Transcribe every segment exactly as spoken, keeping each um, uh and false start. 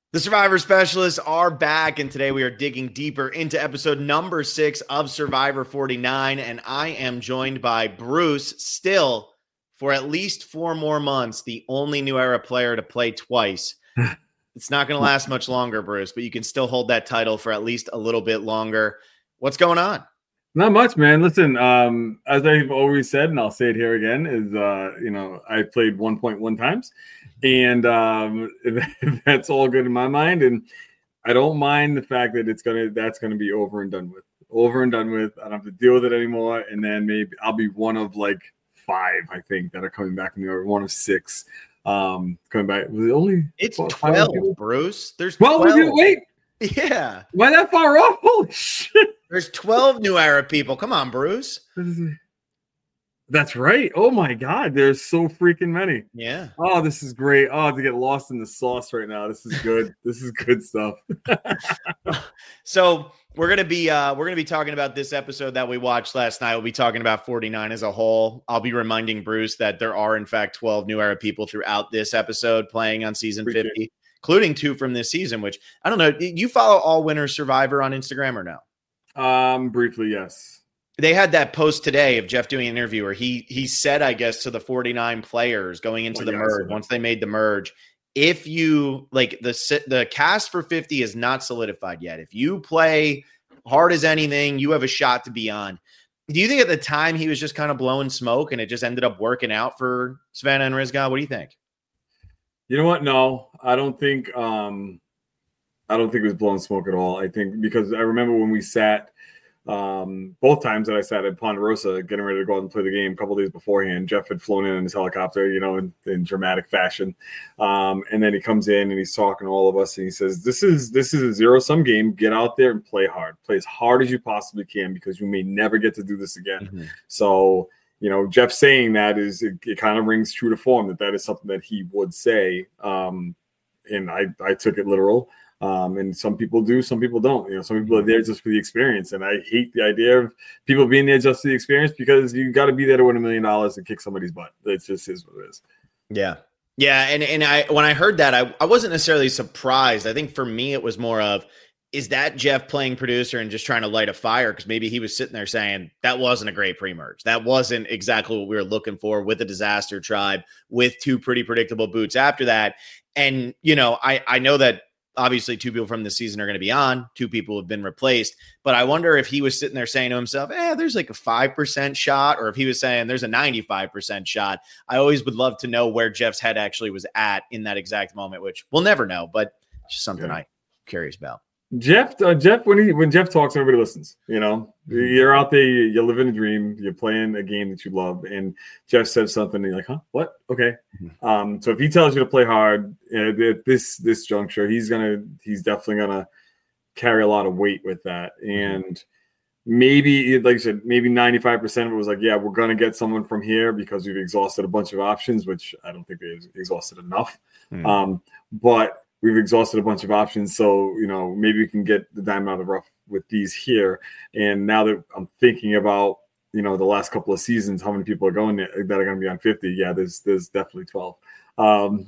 The Survivor Specialists are back, and today we are digging deeper into episode number six of Survivor forty-nine, and I am joined by Bruce, still, for at least four more months, the only New Era player to play twice. It's not going to last much longer, Bruce, but you can still hold that title for at least a little bit longer. What's going on? Not much, man. Listen, um, as I've always said, and I'll say it here again, is, uh, you know, I played one point one times, and um, that's all good in my mind. And I don't mind the fact that it's going to, that's going to be over and done with. Over and done with. I don't have to deal with it anymore. And then maybe I'll be one of like five, I think, that are coming back in the order, one of six um, coming back. Was it only? It's twelve, Bruce. There's twelve. twelve. Wait. Yeah. Why that far off? Holy shit. There's twelve New Era people. Come on, Bruce. That's right. Oh my God. There's so freaking many. Yeah. Oh, this is great. Oh, to get lost in the sauce right now. This is good. This is good stuff. So we're gonna be uh we're gonna be talking about this episode that we watched last night. We'll be talking about forty-nine as a whole. I'll be reminding Bruce that there are in fact twelve New Era people throughout this episode playing on season Appreciate fifty. It. Including two from this season, which I don't know. You follow All Winners Survivor on Instagram or no? Um, briefly, yes. They had that post today of Jeff doing an interview where he he said, I guess, to the forty-nine players going into oh, the yeah, merge, once they made the merge, if you like the the cast for fifty is not solidified yet. If you play hard as anything, you have a shot to be on. Do you think at the time he was just kind of blowing smoke and it just ended up working out for Savannah and Rizga? What do you think? You know what? No, I don't think um, I don't think it was blowing smoke at all. I think because I remember when we sat um, both times that I sat at Ponderosa getting ready to go out and play the game a couple of days beforehand, Jeff had flown in in his helicopter, you know, in, in dramatic fashion. Um, and then he comes in and he's talking to all of us and he says, this is this is a zero-sum game. Get out there and play hard. Play as hard as you possibly can because you may never get to do this again. Mm-hmm. So you know, Jeff saying that is it, it kind of rings true to form that that is something that he would say. Um, and I, I took it literal. Um, and some people do, some people don't. You know, some people are there just for the experience. And I hate the idea of people being there just for the experience because you got to be there to win a million dollars and kick somebody's butt. It just is what it is. Yeah. Yeah. And, and I, when I heard that, I, I wasn't necessarily surprised. I think for me, it was more of, is that Jeff playing producer and just trying to light a fire? Because maybe he was sitting there saying that wasn't a great pre-merge. That wasn't exactly what we were looking for with the Disaster Tribe, with two pretty predictable boots after that. And, you know, I, I know that obviously two people from this season are going to be on, two people have been replaced, but I wonder if he was sitting there saying to himself, eh, there's like a five percent shot, or if he was saying there's a ninety-five percent shot. I always would love to know where Jeff's head actually was at in that exact moment, which we'll never know, but it's just something yeah. I'm curious about. Jeff, uh, Jeff, when he when Jeff talks, everybody listens. You know, you're out there, you, you're living a dream, you're playing a game that you love, and Jeff says something, and you're like, "Huh, what? Okay." Mm-hmm. Um, so if he tells you to play hard uh, at this this juncture, he's gonna he's definitely gonna carry a lot of weight with that, and mm-hmm. maybe, like I said, maybe ninety-five percent of it was like, "Yeah, we're gonna get someone from here because we've exhausted a bunch of options," which I don't think they've exhausted enough. Mm-hmm. Um, but we've exhausted a bunch of options, so, you know, maybe we can get the diamond out of the rough with these here. And now that I'm thinking about, you know, the last couple of seasons, how many people are going there that are going to be on fifty? Yeah, there's there's definitely twelve. Um,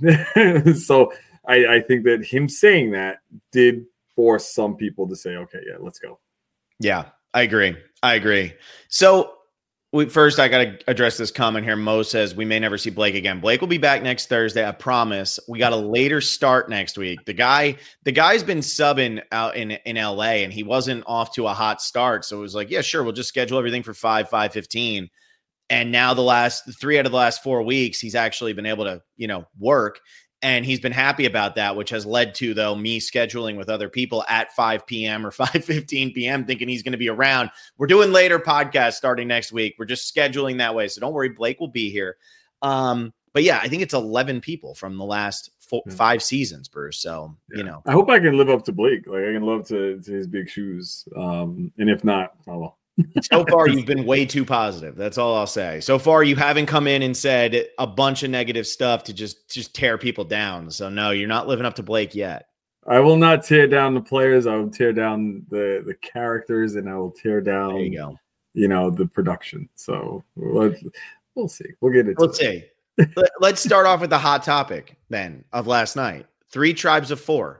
so I, I think that him saying that did force some people to say, okay, yeah, let's go. Yeah, I agree. I agree. So we, first, I got to address this comment here. Mo says we may never see Blake again. Blake will be back next Thursday. I promise. We got a later start next week. The guy, the guy's been subbing out in, in L A and he wasn't off to a hot start. So it was like, yeah, sure. We'll just schedule everything for five, five fifteen. And now the last three out of the last four weeks, he's actually been able to, you know, work. And he's been happy about that, which has led to, though, me scheduling with other people at five p.m. or five fifteen p.m. thinking he's going to be around. We're doing later podcasts starting next week. We're just scheduling that way. So don't worry, Blake will be here. Um, but yeah, I think it's eleven people from the last four, yeah. five seasons, Bruce. So, yeah. you know. I hope I can live up to Blake. Like, I can live to, to his big shoes. Um, and if not, oh well. So far, you've been way too positive. That's all I'll say. So far, you haven't come in and said a bunch of negative stuff to just, just tear people down. So, no, you're not living up to Blake yet. I will not tear down the players. I will tear down the, the characters, and I will tear down, there you go. you know, the production. So, let's, we'll see. We'll get into Let's it. see. Let's start off with the hot topic, then, of last night. Three tribes of four.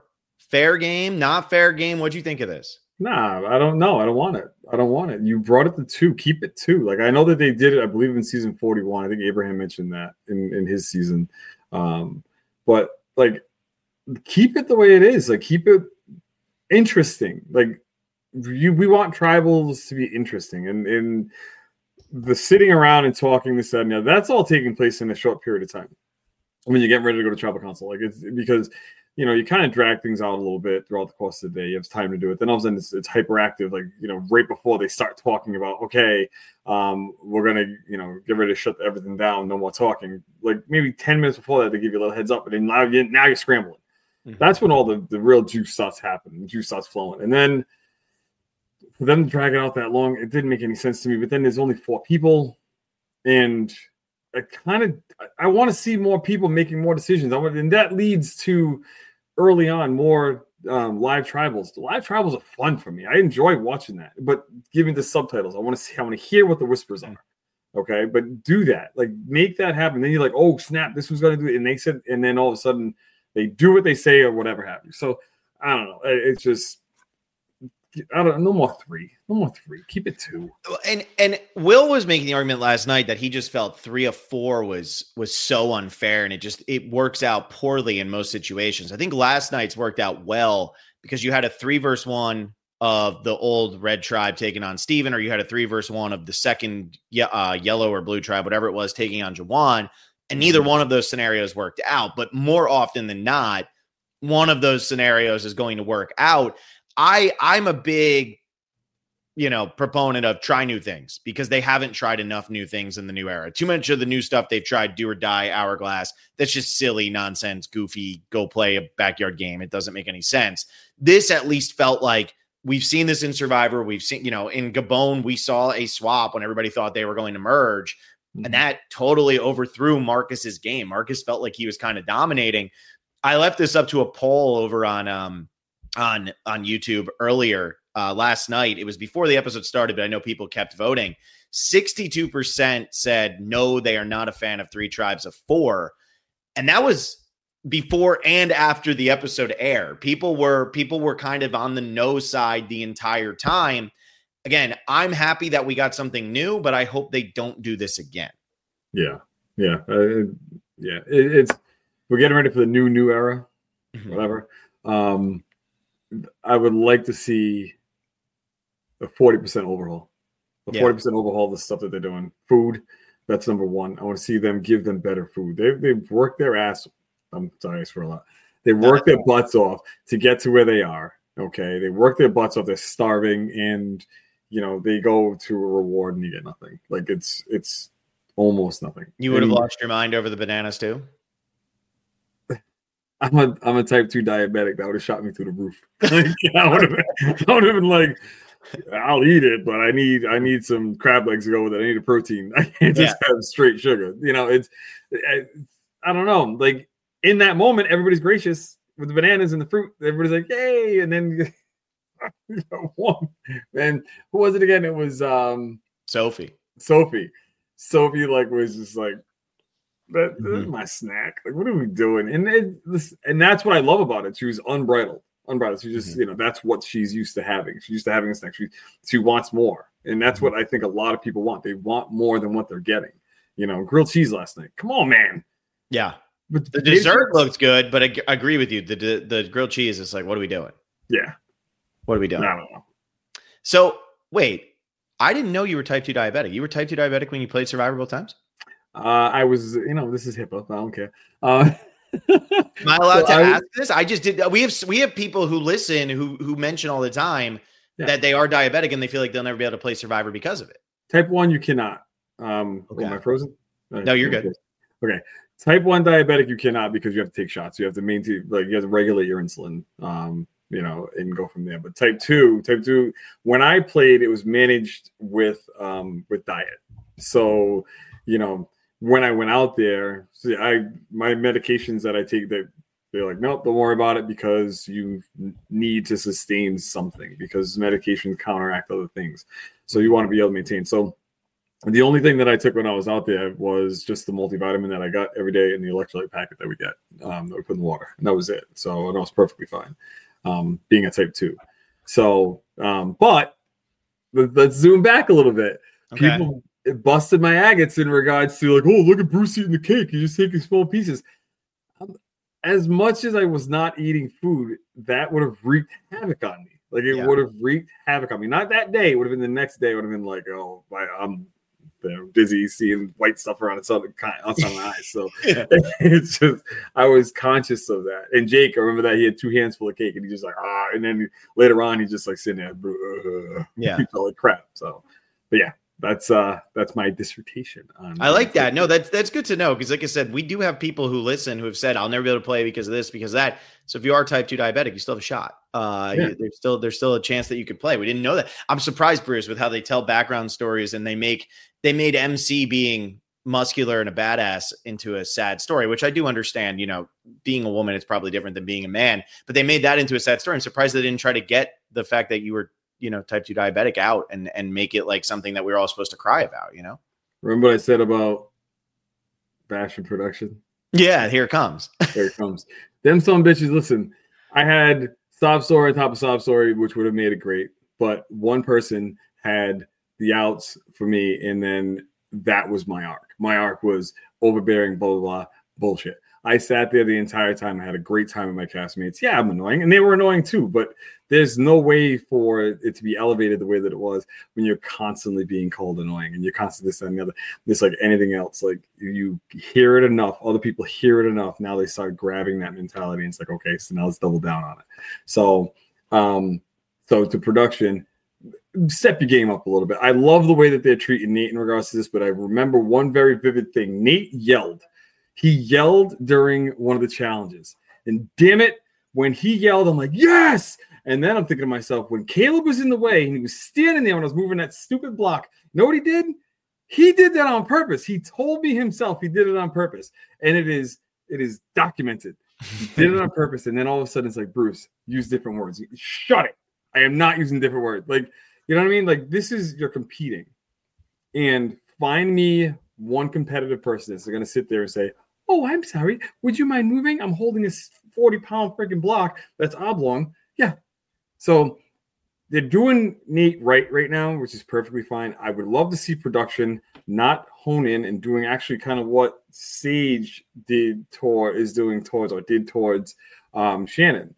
Fair game, not fair game. What'd you think of this? Nah, I don't know. I don't want it. I don't want it. You brought it to two. Keep it two. Like, I know that they did it, I believe, in season forty-one. I think Abraham mentioned that in, in his season. Um, but, like, keep it the way it is. Like, keep it interesting. Like, you, we want tribals to be interesting. And, and the sitting around and talking this, that, and the other, that's all taking place in a short period of time. When you get ready to go to tribal council. Like, it's because – you know, you kind of drag things out a little bit throughout the course of the day. You have time to do it. Then all of a sudden it's, it's hyperactive. Like, you know, right before they start talking about, okay, um, we're going to, you know, get ready to shut everything down. No more talking. Like maybe ten minutes before that, they give you a little heads up. And then now, you, now you're scrambling. Mm-hmm. That's when all the, the real juice starts happening. The juice starts flowing. And then for them to drag it out that long, it didn't make any sense to me. But then there's only four people. And I kind of, I want to see more people making more decisions. I want, and that leads to early on more um, live tribals. The live tribals are fun for me. I enjoy watching that, but giving the subtitles, I want to see, I want to hear what the whispers are. Okay. But do that, like make that happen. Then you're like, oh snap, this was going to do it. And they said, and then all of a sudden they do what they say or whatever have you. So I don't know. It's just, I don't no more three. No more three. Keep it two. And and Will was making the argument last night that he just felt three of four was was so unfair, and it just it works out poorly in most situations. I think last night's worked out well because you had a three versus one of the old red tribe taking on Steven, or you had a three versus one of the second uh, yellow or blue tribe, whatever it was, taking on Jawan. And neither one of those scenarios worked out. But more often than not, one of those scenarios is going to work out. I, I'm a big, you know, proponent of try new things because they haven't tried enough new things in the new era. Too much of the new stuff they've tried, do or die, hourglass. That's just silly, nonsense, goofy, go play a backyard game. It doesn't make any sense. This at least felt like we've seen this in Survivor. We've seen, you know, in Gabon, we saw a swap when everybody thought they were going to merge. Mm-hmm. And that totally overthrew Marcus's game. Marcus felt like he was kind of dominating. I left this up to a poll over on, um, on on YouTube earlier uh, last night. It was before the episode started, but I know people kept voting. sixty-two percent said no, they are not a fan of three tribes of four. And that was before and after the episode aired. People were people were kind of on the no side the entire time. Again, I'm happy that we got something new, but I hope they don't do this again. Yeah. Yeah. Uh, yeah. It, it's we're getting ready for the new new era, mm-hmm. whatever. Um I would like to see a forty percent overhaul. A yeah. forty percent overhaul of the stuff that they're doing. Food, that's number one. I want to see them give them better food. They've, they've worked their ass. I'm sorry for a lot. They worked their butts off to get to where they are. Okay. They work their butts off. They're starving and, you know, they go to a reward and you get nothing. Like it's, it's almost nothing. You would have and, lost your mind over the bananas too? I'm a I'm a type two diabetic. That would have shot me through the roof. I would have been, I would have been like, I'll eat it, but I need I need some crab legs to go with it. I need a protein. I can't just yeah. have straight sugar. You know, it's I, I don't know. Like in that moment, everybody's gracious with the bananas and the fruit. Everybody's like, yay! And then you know, one man, who was it again? It was um Sophie. Sophie. Sophie like was just like. That, mm-hmm. That's my snack. Like, what are we doing? And it, this, and that's what I love about it. She was unbridled, unbridled. She just, mm-hmm. you know, that's what she's used to having. She's used to having a snack. She, she wants more, and that's mm-hmm. what I think a lot of people want. They want more than what they're getting. You know, grilled cheese last night. Come on, man. Yeah, but the dessert looks good, but I, I agree with you. The, the the grilled cheese is like, what are we doing? Yeah, what are we doing? I don't know. So wait, I didn't know you were type two diabetic. You were type two diabetic when you played Survivor both times? Uh, I was, you know, this is HIPAA. I don't care. Uh, Am I allowed so to I ask was, this? I just did. We have we have people who listen who who mention all the time yeah. that they are diabetic and they feel like they'll never be able to play Survivor because of it. Type one, you cannot. Um, okay. Am I frozen? No, no you're good. Okay. Type one diabetic, you cannot because you have to take shots. You have to maintain, like, you have to regulate your insulin. Um, you know, and go from there. But type two, type two. When I played, it was managed with um with diet. So, you know. When I went out there, see, I my medications that I take, they they're like, nope, don't worry about it because you need to sustain something because medications counteract other things. So you want to be able to maintain. So the only thing that I took when I was out there was just the multivitamin that I got every day and the electrolyte packet that we get um, that we put in the water, and that was it. So and I was perfectly fine. um, being a type two. So, um, but let's zoom back a little bit. Okay. People busted my agates in regards to like, oh, look at Bruce eating the cake. He's just taking small pieces. As much as I was not eating food, that would have wreaked havoc on me. Like it yeah. would have wreaked havoc on me. Not that day. It would have been the next day. It would have been like, oh, I'm you know, dizzy seeing white stuff around the outside my eyes. So yeah. it's just, I was conscious of that. And Jake, I remember that he had two hands full of cake and he just like, ah, and then later on, he's just like sitting there, uh, yeah, he felt like crap. So, but yeah, that's uh, that's my dissertation on. I like that. No, that's that's good to know because, like I said, we do have people who listen who have said, "I'll never be able to play because of this, because of that." So if you are type two diabetic, you still have a shot. Uh, yeah. you, there's still there's still a chance that you could play. We didn't know that. I'm surprised, Bruce, with how they tell background stories and they make they made M C being muscular and a badass into a sad story, which I do understand. You know, being a woman is probably different than being a man, but they made that into a sad story. I'm surprised they didn't try to get the fact that you were, you know, type two diabetic out and, and make it like something that we were all supposed to cry about, you know? Remember what I said about Bastion production? Yeah, here it comes. Here it comes. Them some bitches, listen, I had sob story on top of sob story, which would have made it great. But one person had the outs for me, and then that was my arc. My arc was overbearing, blah, blah, blah, bullshit. I sat there the entire time. I had a great time with my castmates. Yeah, I'm annoying, and they were annoying too, but there's no way for it to be elevated the way that it was when you're constantly being called annoying and you're constantly this and the other. It's like anything else. Like you hear it enough, other people hear it enough. Now they start grabbing that mentality, and it's like, okay, so now let's double down on it. So, um, so to production, step your game up a little bit. I love the way that they're treating Nate in regards to this, but I remember one very vivid thing. Nate yelled. He yelled during one of the challenges. And damn it, when he yelled, I'm like, yes! And then I'm thinking to myself, when Caleb was in the way and he was standing there when I was moving that stupid block, you know what he did? He did that on purpose. He told me himself he did it on purpose. And it is it is documented. He did it on purpose. And then all of a sudden it's like, Bruce, use different words. Shut it. I am not using different words. Like, you know what I mean? Like, this is, you're competing. And find me one competitive person that's going to sit there and say, oh, I'm sorry. Would you mind moving? I'm holding this forty pound freaking block that's oblong. Yeah. So they're doing Nate right right now, which is perfectly fine. I would love to see production not hone in and doing actually kind of what Sage did toward is doing towards or did towards um, Shannon.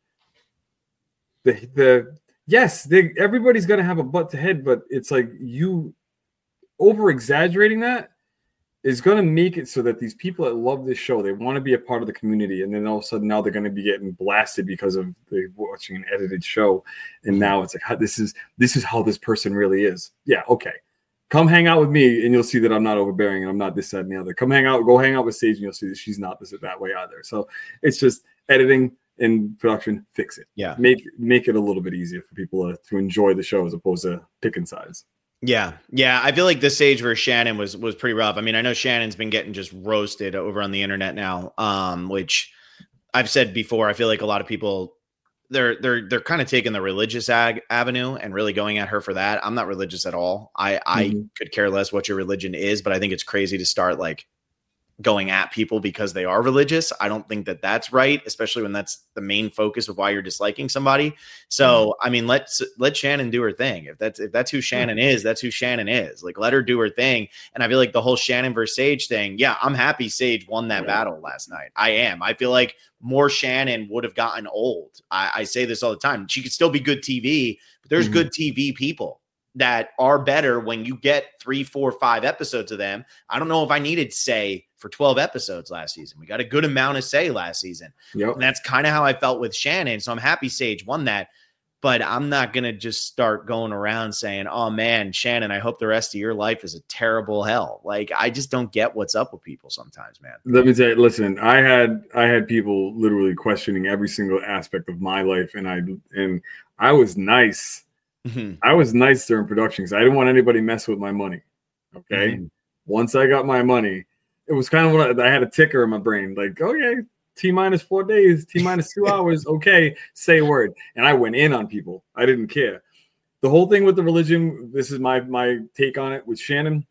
The the yes, they, everybody's gonna have a butt to head, but it's like you over exaggerating that is going to make it so that these people that love this show, they want to be a part of the community. And then all of a sudden now they're going to be getting blasted because of they watching an edited show. And now it's like, this is, this is how this person really is. Yeah. Okay. Come hang out with me and you'll see that I'm not overbearing and I'm not this, that, and the other. Come hang out, go hang out with Sage and you'll see that she's not this or that way either. So it's just editing and production, fix it. Yeah. Make, make it a little bit easier for people to, to enjoy the show as opposed to picking sides. Yeah. Yeah. I feel like the Sage versus Shannon was, was pretty rough. I mean, I know Shannon's been getting just roasted over on the internet now, um, which I've said before. I feel like a lot of people they're, they're, they're kind of taking the religious ag- avenue and really going at her for that. I'm not religious at all. I, mm-hmm. I could care less what your religion is, but I think it's crazy to start like going at people because they are religious. I don't think that that's right, especially when that's the main focus of why you're disliking somebody. So, mm-hmm. I mean, let's let Shannon do her thing. If that's if that's who Shannon yeah. is, that's who Shannon is. Like, let her do her thing. And I feel like the whole Shannon versus Sage thing. Yeah, I'm happy Sage won that yeah. battle last night. I am. I feel like more Shannon would have gotten old. I, I say this all the time. She could still be good T V, but there's mm-hmm. good T V people that are better when you get three, four, five episodes of them. I don't know if I needed Say for twelve episodes last season. We got a good amount of Say last season. Yep. And that's kind of how I felt with Shannon. So I'm happy Sage won that, but I'm not going to just start going around saying, oh man, Shannon, I hope the rest of your life is a terrible hell. Like, I just don't get what's up with people sometimes, man. Let me tell you, listen, I had, I had people literally questioning every single aspect of my life. And I, and I was nice. Mm-hmm. I was nice during production because I didn't want anybody mess with my money. Okay. Mm-hmm. Once I got my money, it was kind of what I, I had a ticker in my brain, like, okay, T minus four days, T minus two hours. Okay. Say a word. And I went in on people. I didn't care. The whole thing with the religion, this is my, my take on it with Shannon.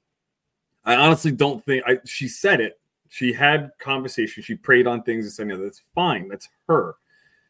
I honestly don't think I, she said it. She had conversation. She prayed on things and said, yeah, that's fine. That's her.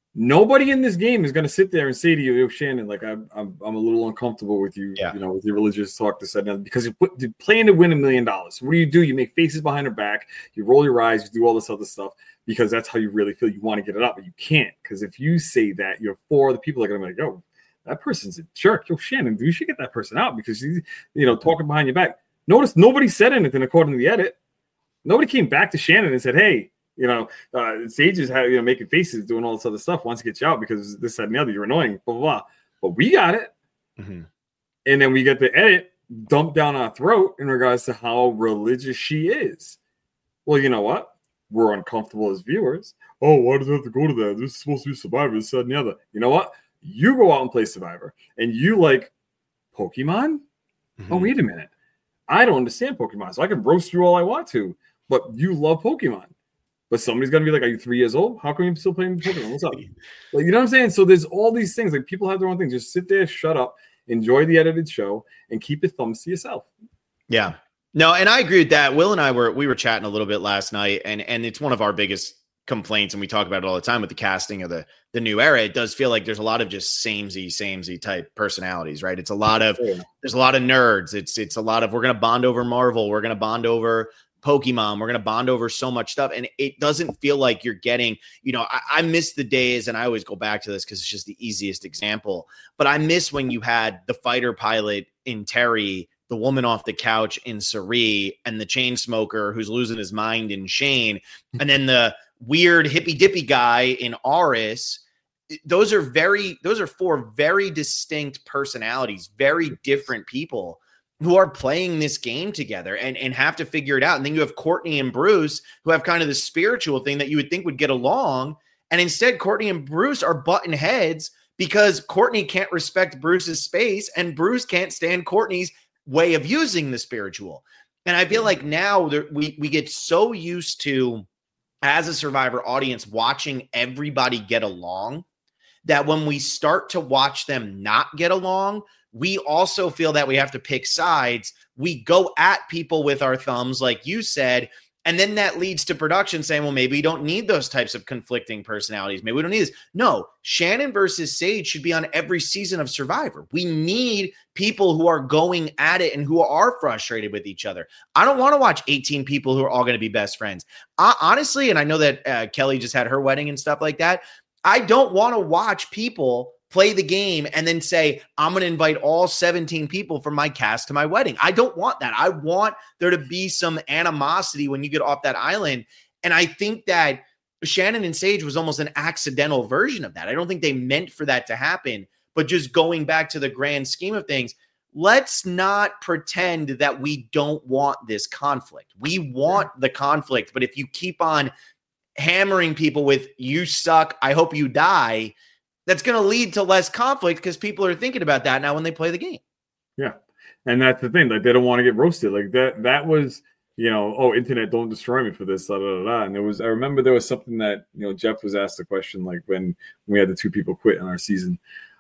Nobody in this game is going to sit there and say to you, "Yo, Shannon, like I'm, I'm, I'm a little uncomfortable with you, yeah. you know, with your religious talk this and because you put you're playing to win a million dollars. So what do you do? You make faces behind her back, you roll your eyes, you do all this other stuff because that's how you really feel. You want to get it up, but you can't because if you say that, you're four other people are going to be like, "Yo, that person's a jerk. Yo, Shannon, you should get that person out because she's, you know, talking behind your back." Notice nobody said anything according to the edit. Nobody came back to Shannon and said, "Hey, you know, uh, Sage is you know making faces, doing all this other stuff. Wants to get you out because this, that, and the other. You're annoying." Blah blah blah. But we got it, mm-hmm. and then we get the edit dumped down our throat in regards to how religious she is. Well, you know what? We're uncomfortable as viewers. Oh, why does it have to go to that? This is supposed to be Survivor. This, that, and the other. You know what? You go out and play Survivor, and you like Pokemon. Mm-hmm. Oh, wait a minute. I don't understand Pokemon, so I can roast you all I want to. But you love Pokemon. But somebody's going to be like, "Are you three years old? How come you're still playing Pokemon? What's up?" Like, you know what I'm saying? So there's all these things. Like, people have their own things. Just sit there, shut up, enjoy the edited show, and keep your thumbs to yourself. Yeah. No, and I agree with that. Will and I were we were chatting a little bit last night, and and it's one of our biggest complaints, and we talk about it all the time with the casting of the the new era. It does feel like there's a lot of just samey, samey type personalities, right? It's a lot of yeah. there's a lot of nerds. It's it's a lot of we're going to bond over Marvel. We're going to bond over Pokemon. We're going to bond over so much stuff. And it doesn't feel like you're getting, you know, I, I miss the days, and I always go back to this because it's just the easiest example, but I miss when you had the fighter pilot in Terry, the woman off the couch in Cirie, and the chain smoker who's losing his mind in Shane. And then the weird hippy dippy guy in Aris. Those are very, those are four very distinct personalities, very different people who are playing this game together and, and have to figure it out. And then you have Courtney and Bruce who have kind of the spiritual thing that you would think would get along. And instead, Courtney and Bruce are butting heads because Courtney can't respect Bruce's space and Bruce can't stand Courtney's way of using the spiritual. And I feel like now there, we, we get so used to, as a Survivor audience, watching everybody get along that when we start to watch them not get along, we also feel that we have to pick sides. We go at people with our thumbs, like you said, and then that leads to production saying, well, maybe we don't need those types of conflicting personalities. Maybe we don't need this. No, Shannon versus Sage should be on every season of Survivor. We need people who are going at it and who are frustrated with each other. I don't want to watch eighteen people who are all going to be best friends. I, honestly, and I know that uh, Kelly just had her wedding and stuff like that. I don't want to watch people play the game and then say, I'm going to invite all seventeen people from my cast to my wedding. I don't want that. I want there to be some animosity when you get off that island. And I think that Shannon and Sage was almost an accidental version of that. I don't think they meant for that to happen, but just going back to the grand scheme of things, let's not pretend that we don't want this conflict. We want the conflict, but if you keep on hammering people with, you suck, I hope you die, that's going to lead to less conflict because people are thinking about that now when they play the game. Yeah. And that's the thing. Like, they don't want to get roasted. Like that, that was, you know, oh, internet, don't destroy me for this. Da, da, da, da. And there was, I remember there was something that, you know, Jeff was asked a question, like when we had the two people quit on our season,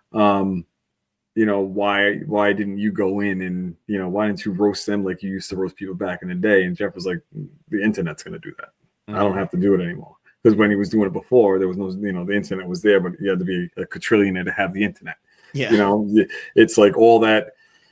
um, you know, why, why didn't you go in and, you know, why didn't you roast them like you used to roast people back in the day? And Jeff was like, the internet's going to do that. Mm-hmm. I don't have to do it anymore. Because when he was doing it before, there was no, you know, the internet was there, but you had to be a quadrillionaire to have the internet. Yeah. You know, it's like all that,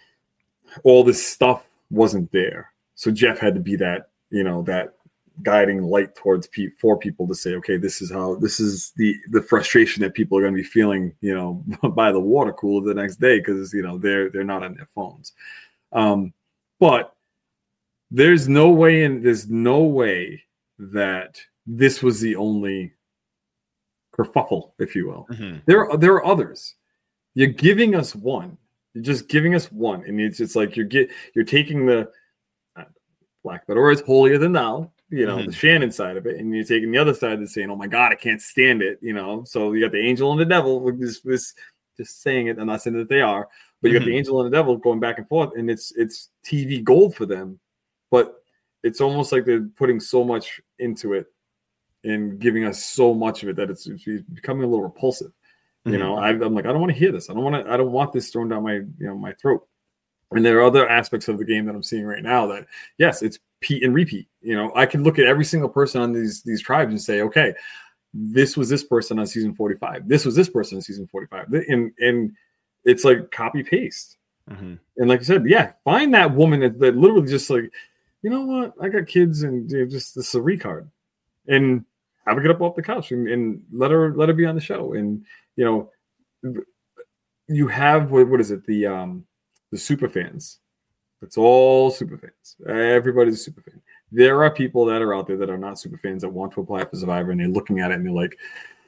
all this stuff wasn't there. So Jeff had to be that, you know, that guiding light towards pe- for people to say, okay, this is how, this is the, the frustration that people are going to be feeling, you know, by the water cooler the next day. Cause you know, they're, they're not on their phones. Um, but there's no way in, there's no way that this was the only kerfuffle, if you will. Mm-hmm. There are there are others. You're giving us one. You're just giving us one, and it's it's like you're get you're taking the uh, black but or it's holier than thou, you know, mm-hmm. the Shannon side of it, and you're taking the other side that's saying, oh my God, I can't stand it, you know. So you got the angel and the devil with this this just saying it. I'm not saying that they are, but you mm-hmm. got the angel and the devil going back and forth, and it's it's T V gold for them, but it's almost like they're putting so much into it and giving us so much of it that it's, it's becoming a little repulsive. You mm-hmm. know, I, I'm like, I don't want to hear this. I don't want to, I don't want this thrown down my, you know, my throat. And there are other aspects of the game that I'm seeing right now that, yes, it's Pete and repeat. You know, I can look at every single person on these, these tribes and say, okay, this was this person on season forty-five. This was this person on season forty-five. And and it's like copy paste. Mm-hmm. And like you said, yeah, find that woman that, that literally just like, you know what? I got kids and you know, just this is a retard. And have her get up off the couch and, and let her let her be on the show. And you know, you have what, what is it? The um the super fans. It's all super fans. Everybody's a super fan. There are people that are out there that are not super fans that want to apply for Survivor, and they're looking at it and they're like,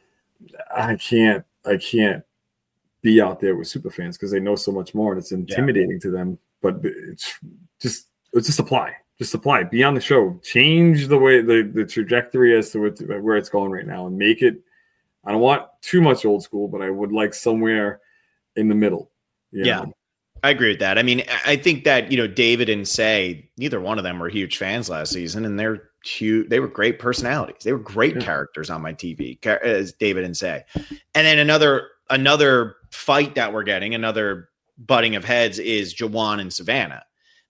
I can't, I can't be out there with super fans because they know so much more and it's intimidating yeah. to them. But it's just, it's just apply, just apply, be on the show, change the way the, the trajectory as to where it's going right now and make it. I don't want too much old school, but I would like somewhere in the middle. You yeah. know? I agree with that. I mean, I think that, you know, David and Say, neither one of them were huge fans last season, and they're huge. They were great personalities. They were great yeah. characters on my T V, as David and Say. And then another another fight that we're getting, another butting of heads, is Juwan and Savannah.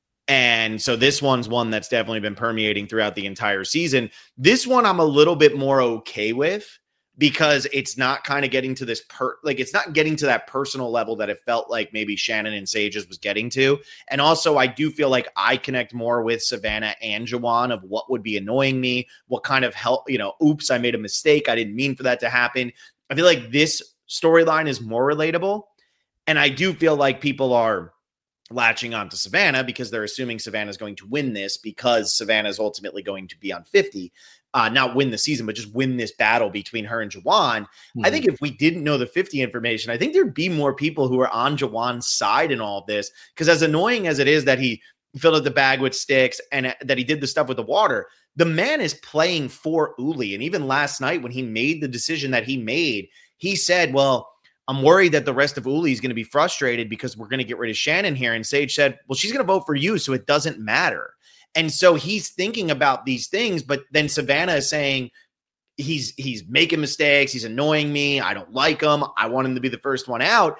And so this one's one that's definitely been permeating throughout the entire season. This one I'm a little bit more okay with, because it's not kind of getting to this per like it's not getting to that personal level that it felt like maybe Shannon and Sages was getting to. And also I do feel like I connect more with Savannah and Juwan of what would be annoying me, what kind of help, you know, oops, I made a mistake. I didn't mean for that to happen. I feel like this storyline is more relatable. And I do feel like people are latching on to Savannah because they're assuming Savannah is going to win this because Savannah is ultimately going to be on fifty. Uh, not win the season, but just win this battle between her and Juwan. Mm-hmm. I think if we didn't know the fifty information, I think there'd be more people who are on Juwan's side in all of this. Because as annoying as it is that he filled up the bag with sticks and that he did the stuff with the water, the man is playing for Uli. And even last night when he made the decision that he made, he said, well, I'm worried that the rest of Uli is going to be frustrated because we're going to get rid of Shannon here. And Sage said, well, she's going to vote for you, so it doesn't matter. And so he's thinking about these things, but then Savannah is saying he's he's making mistakes. He's annoying me. I don't like him. I want him to be the first one out.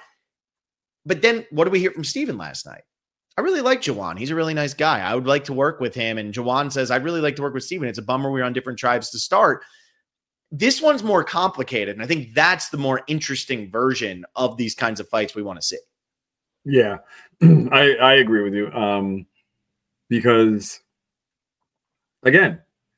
But then what did we hear from Steven last night? I really like Juwan. He's a really nice guy. I would like to work with him. And Juwan says, I'd really like to work with Steven. It's a bummer we're on different tribes to start. This one's more complicated. And I think that's the more interesting version of these kinds of fights we want to see. Yeah, I, I agree with you. Um, Because, again,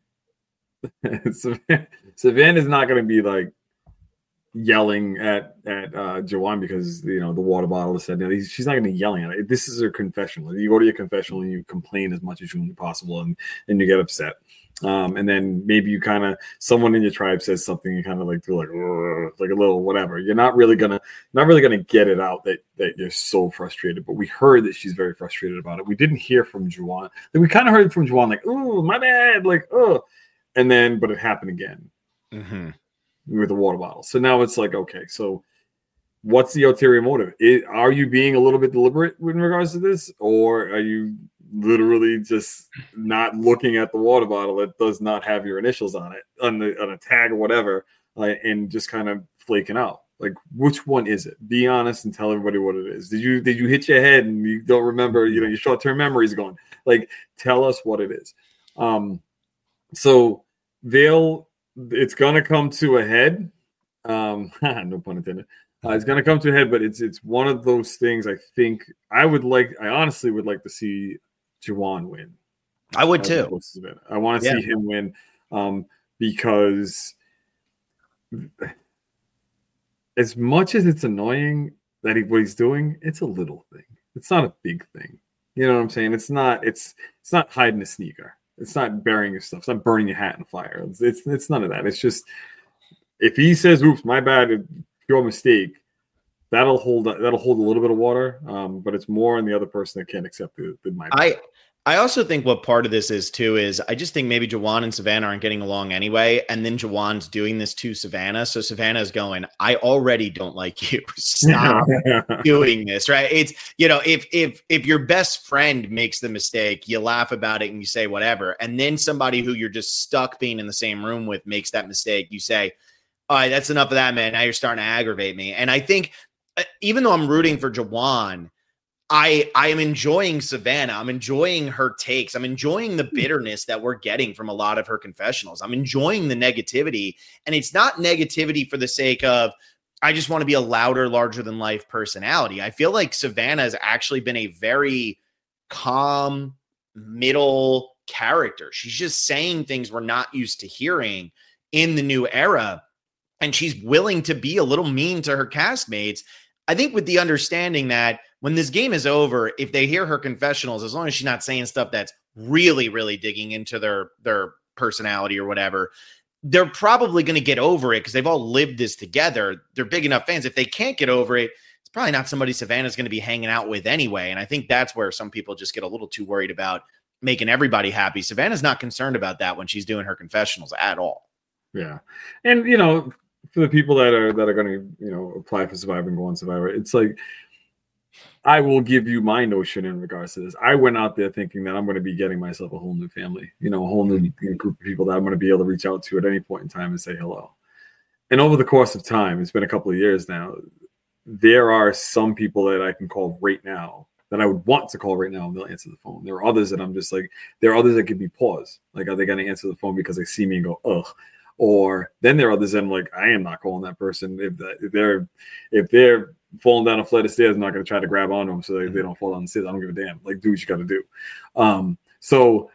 Savannah is not going to be like yelling at at uh, Juwan because you know the water bottle is said. She's not going to be yelling at it. This is her confessional. You go to your confessional and you complain as much as humanly possible, and and you get upset. Um, and then maybe you kind of someone in your tribe says something, you kind of like do like like a little whatever. You're not really gonna not really gonna get it out that that you're so frustrated. But we heard that she's very frustrated about it. We didn't hear from Juwan. We kind of heard from Juwan like, oh my bad, like oh, and then but it happened again mm-hmm. with the water bottle. So now it's like okay, so what's the ulterior motive? It, are you being a little bit deliberate in regards to this, or are you literally just not looking at the water bottle that does not have your initials on it on the on a tag or whatever, uh, and just kind of flaking out? Like, which one is it? Be honest and tell everybody what it is. Did you did you hit your head and you don't remember? You know, your short term memory is gone. Like, tell us what it is. Um, so they'll it's gonna come to a head. Um, no pun intended. Uh, it's going to come to a head, but it's it's one of those things. I think I would like. I honestly would like to see Juwan win. I would too. I want to yeah. see him win um, because as much as it's annoying that he what he's doing, it's a little thing. It's not a big thing. You know what I'm saying? It's not. It's it's not hiding a sneaker. It's not burying your stuff. It's not burning your hat in fire. It's it's, it's none of that. It's just if he says, "Oops, my bad." Your mistake, that'll hold that'll hold a little bit of water, um, but it's more on the other person that can't accept the, the my I I also think what part of this is too is I just think maybe Juwan and Savannah aren't getting along anyway, and then Juwan's doing this to Savannah, so Savannah's going, I already don't like you. Stop doing this, right? It's you know, if if if your best friend makes the mistake, you laugh about it and you say whatever, and then somebody who you're just stuck being in the same room with makes that mistake, you say, all right, that's enough of that, man. Now you're starting to aggravate me. And I think uh, even though I'm rooting for Juwan, I I am enjoying Savannah. I'm enjoying her takes. I'm enjoying the bitterness that we're getting from a lot of her confessionals. I'm enjoying the negativity. And it's not negativity for the sake of, I just want to be a louder, larger than life personality. I feel like Savannah has actually been a very calm, middle character. She's just saying things we're not used to hearing in the new era. And she's willing to be a little mean to her castmates. I think with the understanding that when this game is over, if they hear her confessionals, as long as she's not saying stuff that's really, really digging into their, their personality or whatever, they're probably going to get over it because they've all lived this together. They're big enough fans. If they can't get over it, it's probably not somebody Savannah's going to be hanging out with anyway. And I think that's where some people just get a little too worried about making everybody happy. Savannah's not concerned about that when she's doing her confessionals at all. Yeah. And, you know, for the people that are that are going to, you know, apply for Survivor and go on Survivor, it's like, I will give you my notion in regards to this. I went out there thinking that I'm going to be getting myself a whole new family, you know, a whole new group of people that I'm going to be able to reach out to at any point in time and say hello. And over the course of time, it's been a couple of years now, there are some people that I can call right now that I would want to call right now and they'll answer the phone. There are others that I'm just like, there are others that could be paused. Like, are they going to answer the phone because they see me and go, ugh? Or then there are others that I'm like, I am not calling that person. If, that, if they're if they're falling down a flight of stairs, I'm not going to try to grab onto them so they, they don't fall down the stairs. I don't give a damn. Like, do what you got to do. Um, so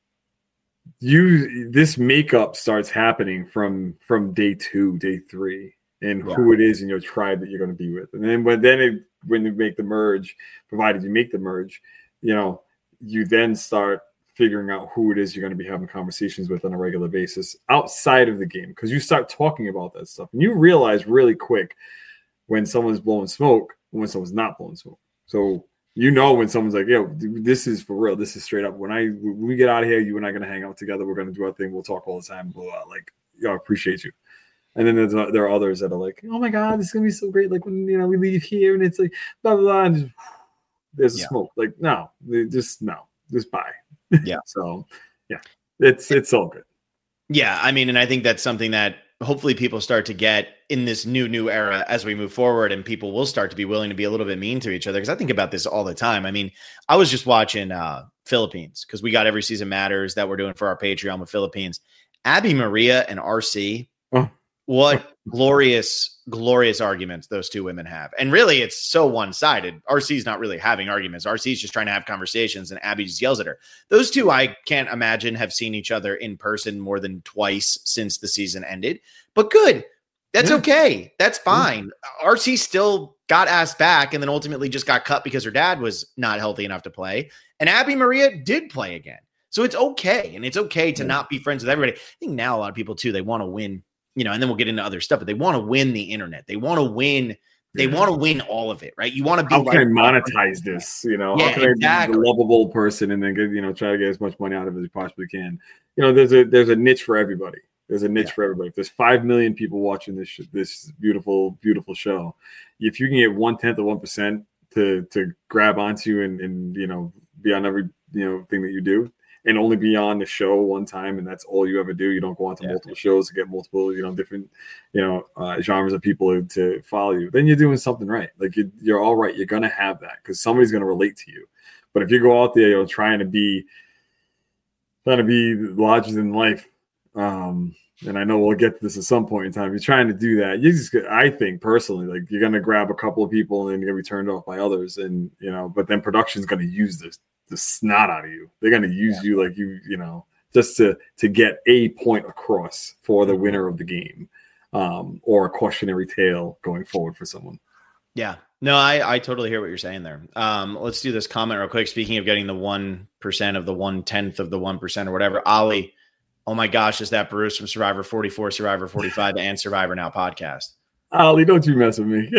you this makeup starts happening from from day two, day three, and yeah. who it is in your tribe that you're going to be with. And then when then it, when you make the merge, provided you make the merge, you know, you then start figuring out who it is you're going to be having conversations with on a regular basis outside of the game, because you start talking about that stuff and you realize really quick when someone's blowing smoke and when someone's not blowing smoke. So you know when someone's like, yo, this is for real, this is straight up. When I when we get out of here, you and I are going to hang out together, we're going to do our thing, we'll talk all the time, blah, blah, like, yo, I appreciate you. And then there's, there are others that are like, oh my God, this is going to be so great, like when, you know, we leave here and it's like blah blah blah, and just, there's a yeah. smoke. Like, no, just no, just bye. Yeah. So yeah, it's it's all good. Yeah, I mean, and I think that's something that hopefully people start to get in this new new era as we move forward, and people will start to be willing to be a little bit mean to each other. Because I think about this all the time. I mean, I was just watching uh, Philippines because we got Every Season Matters that we're doing for our Patreon with Philippines. Abby Maria and R C. Oh. What glorious, glorious arguments those two women have. And really, it's so one-sided. R C's not really having arguments. R C's just trying to have conversations, and Abby just yells at her. Those two, I can't imagine, have seen each other in person more than twice since the season ended. But good. That's yeah. okay. That's fine. Yeah. R C still got asked back and then ultimately just got cut because her dad was not healthy enough to play. And Abby Maria did play again. So it's okay. And it's okay to yeah. not be friends with everybody. I think now a lot of people, too, they want to win. You know, and then we'll get into other stuff, but they want to win the internet. They want to win. They yeah. want to win all of it, right? You want to be. How like, can I monetize this? You know, yeah, how can exactly. I be the lovable person and then get, you know, try to get as much money out of it as you possibly can? You know, there's a there's a niche for everybody. There's a niche yeah. for everybody. If there's five million people watching this this beautiful beautiful show, if you can get one tenth of one percent to to grab onto and and you know be on every you know thing that you do. And only be on the show one time, and that's all you ever do. You don't go on to yeah. multiple shows to get multiple, you know, different, you know, uh, genres of people to follow you. Then you're doing something right. Like you, you're all right. You're gonna have that because somebody's gonna relate to you. But if you go out there, you know, trying to be, trying to be larger than life, um, and I know we'll get to this at some point in time. If you're trying to do that, you just, I think personally, like you're gonna grab a couple of people and then you're gonna be turned off by others, and you know, but then production's gonna use this. the snot out of you. They're going to use yeah. you like you, you know, just to, to get a point across for the winner of the game, um, or a cautionary tale going forward for someone. Yeah, no, I, I totally hear what you're saying there. Um, let's do this comment real quick. Speaking of getting the one percent of the one tenth of the one percent or whatever, Ali, oh my gosh, is that Bruce from Survivor forty-four, Survivor forty-five and Survivor Now podcast? Ali, don't you mess with me.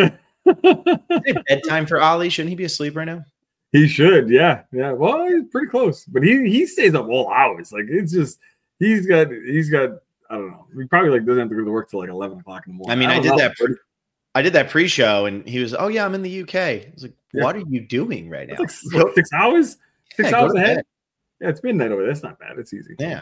Bedtime for Ali. Shouldn't he be asleep right now? He should, yeah, yeah. Well, he's pretty close, but he he stays up all hours. Like it's just he's got he's got I don't know. He probably like doesn't have to go to work till like eleven o'clock in the morning. I mean, I, I did know. that. Pre- I did that pre-show, and he was, oh yeah, I'm in the U K. I was like, yeah. what are you doing right now? Like what, six hours, six yeah, hours ahead. Yeah, it's midnight over there. That's not bad. It's easy. Yeah.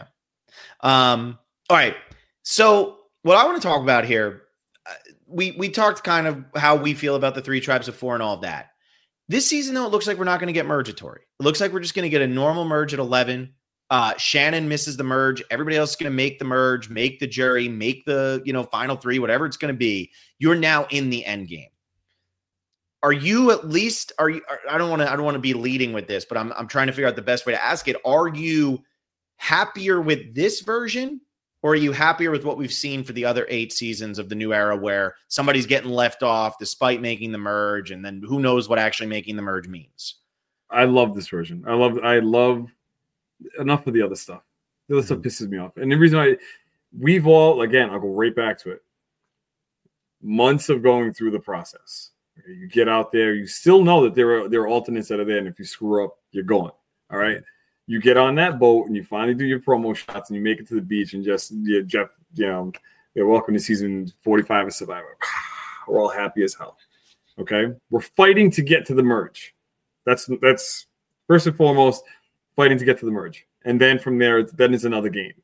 Um. All right. So what I want to talk about here, uh, we we talked kind of how we feel about the three tribes of four and all of that. This season, though, it looks like we're not going to get Mergatory. It looks like we're just going to get a normal merge at eleven. Uh, Shannon misses the merge. Everybody else is going to make the merge, make the jury, make the, you know, final three, whatever it's going to be. You're now in the end game. Are you at least, are you, I don't want to, I don't want to be leading with this, but I'm, I'm trying to figure out the best way to ask it. Are you happier with this version, or are you happier with what we've seen for the other eight seasons of the new era where somebody's getting left off despite making the merge, and then who knows what actually making the merge means? I love this version. I love, I love enough of the other stuff. The other mm-hmm. stuff pisses me off. And the reason why we've all, again, I'll go right back to it. Months of going through the process. You get out there, you still know that there are there are alternates that are there, and if you screw up, you're going. All right. You get on that boat and you finally do your promo shots and you make it to the beach and just yeah, Jeff, you know, you're welcome to season forty-five of Survivor. We're all happy as hell. Okay. We're fighting to get to the merge. That's that's first and foremost, fighting to get to the merge. And then from there, then it's another game.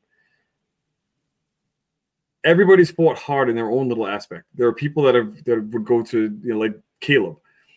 Everybody's fought hard in their own little aspect. There are people that have that would go to, you know, like Caleb,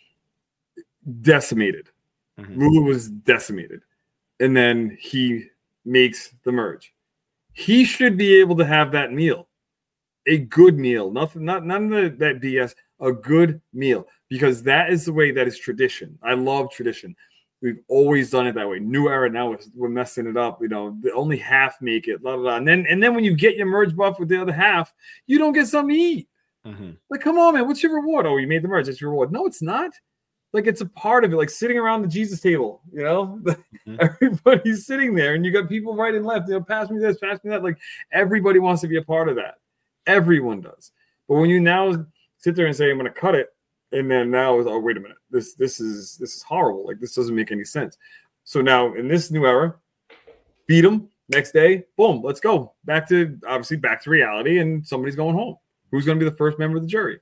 decimated. Mm-hmm. Lulu was decimated, and then he makes the merge. He should be able to have that meal, a good meal, nothing, not none of that B S. A good meal, because that is the way that is tradition. I love tradition. We've always done it that way. New era now, we're messing it up. You know, the only half make it. Blah, blah, blah. And then, and then when you get your merge buff with the other half, you don't get something to eat. Mm-hmm. Like, come on, man. What's your reward? Oh, you made the merge. That's your reward. No, it's not. Like, it's a part of it. Like sitting around the Jesus table. You know, mm-hmm. Everybody's sitting there, and you got people right and left. You know, pass me this, pass me that. Like, everybody wants to be a part of that. Everyone does. But when you now sit there and say, "I'm going to cut it," and then now, oh, wait a minute, this this is this is horrible. Like, this doesn't make any sense. So now in this new era, beat them next day, boom, let's go back to obviously back to reality, and somebody's going home. Who's going to be the first member of the jury?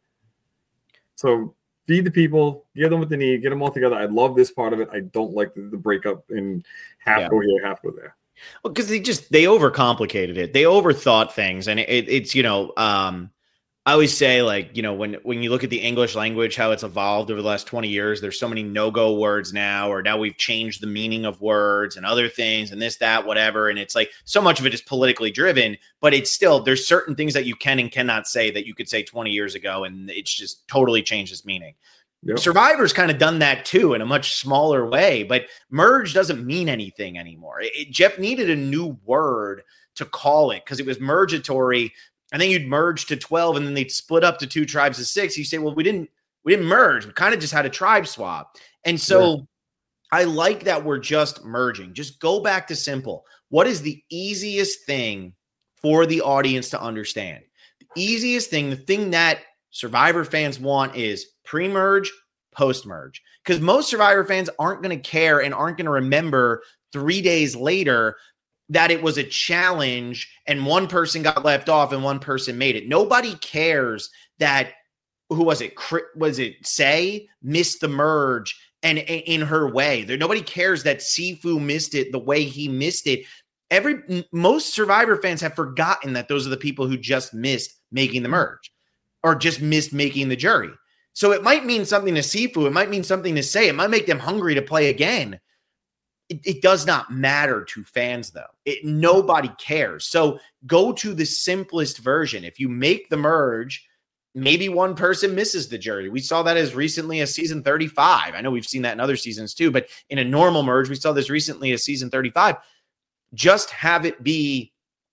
So feed the people, give them what they need, get them all together. I love this part of it. I don't like the, the breakup and half yeah. go here, half go there. Well, because they just they overcomplicated it. They overthought things, and it, it's you know. Um, I always say, like, you know, when, when you look at the English language, how it's evolved over the last twenty years, there's so many no-go words now, or now we've changed the meaning of words and other things and this, that, whatever. And it's like so much of it is politically driven, but it's still, there's certain things that you can and cannot say that you could say twenty years ago, and it's just totally changed its meaning. Yep. Survivor's kind of done that too in a much smaller way, but merge doesn't mean anything anymore. It, it, Jeff needed a new word to call it because it was mergatory. I think you'd merge to twelve and then they'd split up to two tribes of six. You say, well, we didn't, we didn't merge. We kind of just had a tribe swap. And so yeah. I like that we're just merging. Just go back to simple. What is the easiest thing for the audience to understand? The easiest thing, the thing that Survivor fans want is pre-merge, post-merge. Because most Survivor fans aren't going to care and aren't going to remember three days later that it was a challenge and one person got left off and one person made it. Nobody cares that, who was it? Was it Say missed the merge and in her way? There, nobody cares that Sifu missed it the way he missed it. Every most Survivor fans have forgotten that those are the people who just missed making the merge or just missed making the jury. So it might mean something to Sifu. It might mean something to Say. It might make them hungry to play again. It, it does not matter to fans, though. It, nobody cares. So go to the simplest version. If you make the merge, maybe one person misses the jury. We saw that as recently as season thirty-five. I know we've seen that in other seasons too, but in a normal merge, we saw this recently as season thirty-five. Just have it be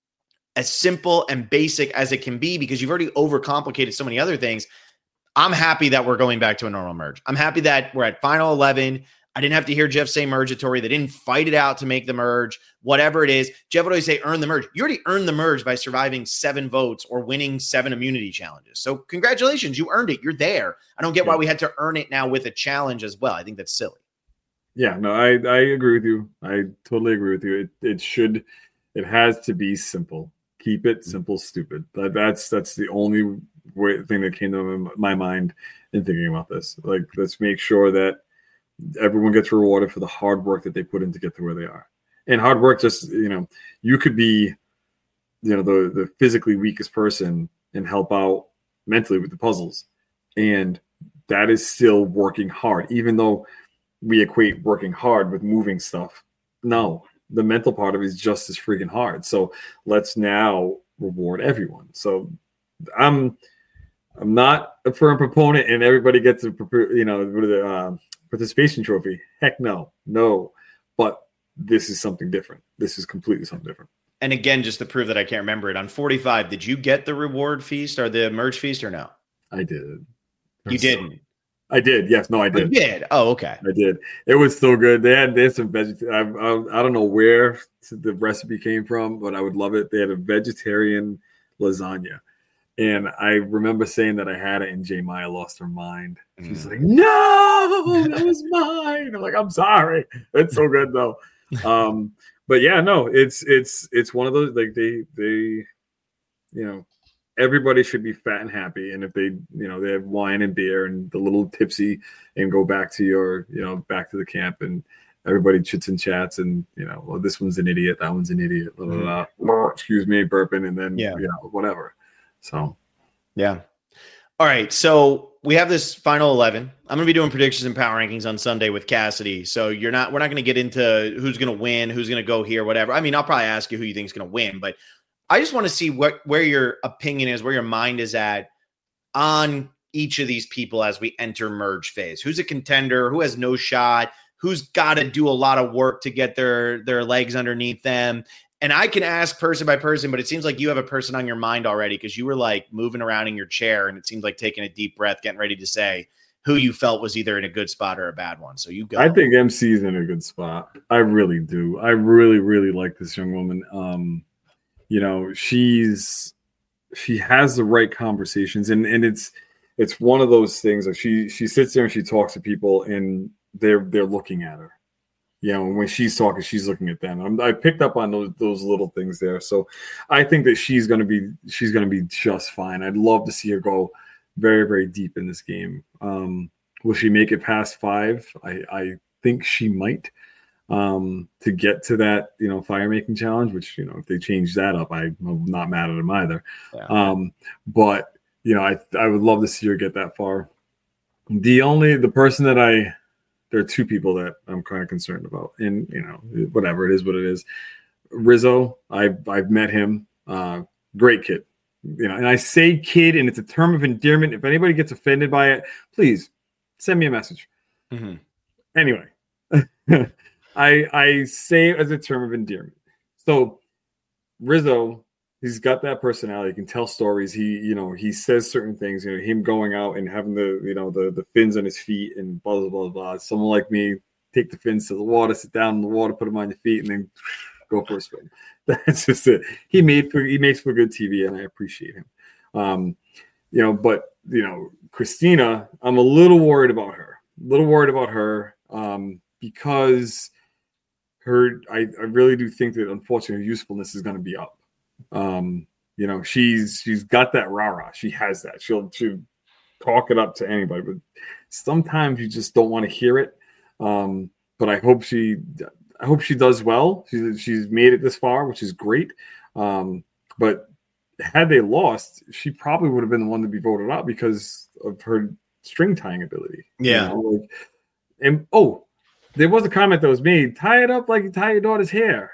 as simple and basic as it can be because you've already overcomplicated so many other things. I'm happy that we're going back to a normal merge. I'm happy that we're at final eleven. I didn't have to hear Jeff say mergatory. They didn't fight it out to make the merge, whatever it is. Jeff would always say, earn the merge. You already earned the merge by surviving seven votes or winning seven immunity challenges. So congratulations, you earned it. You're there. I don't get why we had to earn it now with a challenge as well. I think that's silly. Yeah, no, I, I agree with you. I totally agree with you. It it should, it has to be simple. Keep it simple, stupid. That, that's that's the only way, thing that came to my mind in thinking about this. Like, let's make sure that everyone gets rewarded for the hard work that they put in to get to where they are. And hard work, just, you know, you could be, you know, the, the physically weakest person and help out mentally with the puzzles. And that is still working hard, even though we equate working hard with moving stuff. No, the mental part of it is just as freaking hard. So let's now reward everyone. So I'm I'm not a firm proponent and everybody gets a you know the uh, participation trophy. Heck no, no. But this is something different. This is completely something different. And again, just to prove that I can't remember it, on forty-five, did you get the reward feast or the merge feast or no? I did. You didn't. I did. Yes. No, I did. You did. Oh, okay. I did. It was so good. They had, they had some vegetarian. I, I, I don't know where the recipe came from, but I would love it. They had a vegetarian lasagna. And I remember saying that I had it and J Maya lost her mind. She's mm. like, no, that was mine. I'm like, I'm sorry. It's so good though. Um, but yeah, no, it's, it's, it's one of those, like they, they, you know, everybody should be fat and happy. And if they, you know, they have wine and beer and the little tipsy and go back to your, you know, back to the camp and everybody chits and chats and, you know, well, this one's an idiot. That one's an idiot. Blah, blah, blah. Excuse me, burping. And then, yeah. you know, whatever. So, yeah. All right. So we have this final eleven. I'm going to be doing predictions and power rankings on Sunday with Cassidy. So you're not, we're not going to get into who's going to win, who's going to go here, whatever. I mean, I'll probably ask you who you think is going to win, but I just want to see what, where your opinion is, where your mind is at on each of these people as we enter merge phase. Who's a contender? Who has no shot? Who's got to do a lot of work to get their, their legs underneath them? And I can ask person by person, but it seems like you have a person on your mind already because you were like moving around in your chair and it seems like taking a deep breath, getting ready to say who you felt was either in a good spot or a bad one. So you go. I think M C's in a good spot. I really do. I really, really like this young woman. Um, You know, she's she has the right conversations, and and it's it's one of those things that she she sits there and she talks to people, and they're they're looking at her. You know, when she's talking, she's looking at them. I'm, I picked up on those those little things there, so I think that she's gonna be she's gonna be just fine. I'd love to see her go very very deep in this game. Um, will she make it past five? I I think she might. Um, to get to that, you know, fire making challenge, which, you know, if they change that up, I, I'm not mad at them either. Yeah. Um, but, you know, I, I would love to see her get that far. The only, the person that I, there are two people that I'm kind of concerned about, and, you know, whatever it is, what it is. Rizzo, I've, I've met him, uh, great kid, you know, and I say kid, and it's a term of endearment. If anybody gets offended by it, please send me a message. Mm-hmm. Anyway. I I say it as a term of endearment. So Rizzo, he's got that personality. He can tell stories. He, you know, he says certain things. You know, him going out and having the, you know, the the fins on his feet and blah blah blah blah. Someone like me, take the fins to the water, sit down in the water, put them on your feet, and then go for a swim. That's just it. He made for he makes for good T V, and I appreciate him. Um, you know, but you know, Christina, I'm a little worried about her. A little worried about her um, because. Her, I, I really do think that unfortunately her usefulness is going to be up. Um, you know, she's she's got that rah-rah. She has that. She'll she'll talk it up to anybody, but sometimes you just don't want to hear it. Um, but I hope she I hope she does well. She's she's made it this far, which is great. Um, but had they lost, she probably would have been the one to be voted out because of her string tying ability. Yeah. You know, like, and oh. There was a comment that was made, tie it up like you tie your daughter's hair.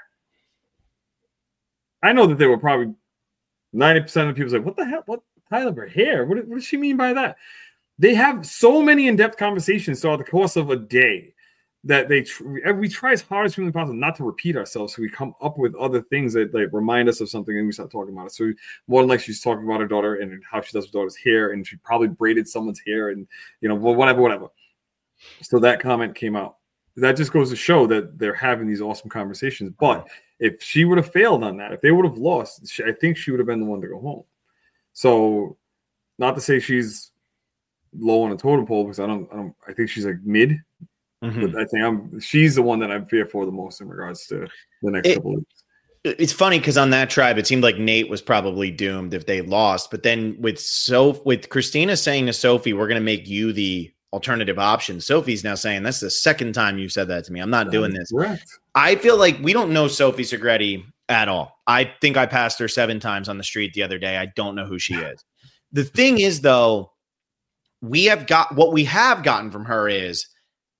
I know that there were probably ninety percent of the people say, what the hell? What tie up her hair? What, what does she mean by that? They have so many in-depth conversations throughout the course of a day that they tr- we try as hard as humanly possible not to repeat ourselves. So we come up with other things that like remind us of something and we start talking about it. So more than like she's talking about her daughter and how she does her daughter's hair, and she probably braided someone's hair and, you know, whatever, whatever. So that comment came out. That just goes to show that they're having these awesome conversations. But if she would have failed on that, if they would have lost, she, I think she would have been the one to go home. So, not to say she's low on a totem pole, because I don't, I don't, I think she's like mid. Mm-hmm. But I think I'm, she's the one that I fear for the most in regards to the next it, couple of weeks. It's funny because on that tribe, it seemed like Nate was probably doomed if they lost. But then with so with Christina saying to Sophie, "We're going to make you the alternative option," Sophie's now saying, that's the second time you've said that to me. I'm not that doing this. Correct. I feel like we don't know Sophie Segretti at all. I think I passed her seven times on the street the other day. I don't know who she is. The thing is, though, we have got what we have gotten from her is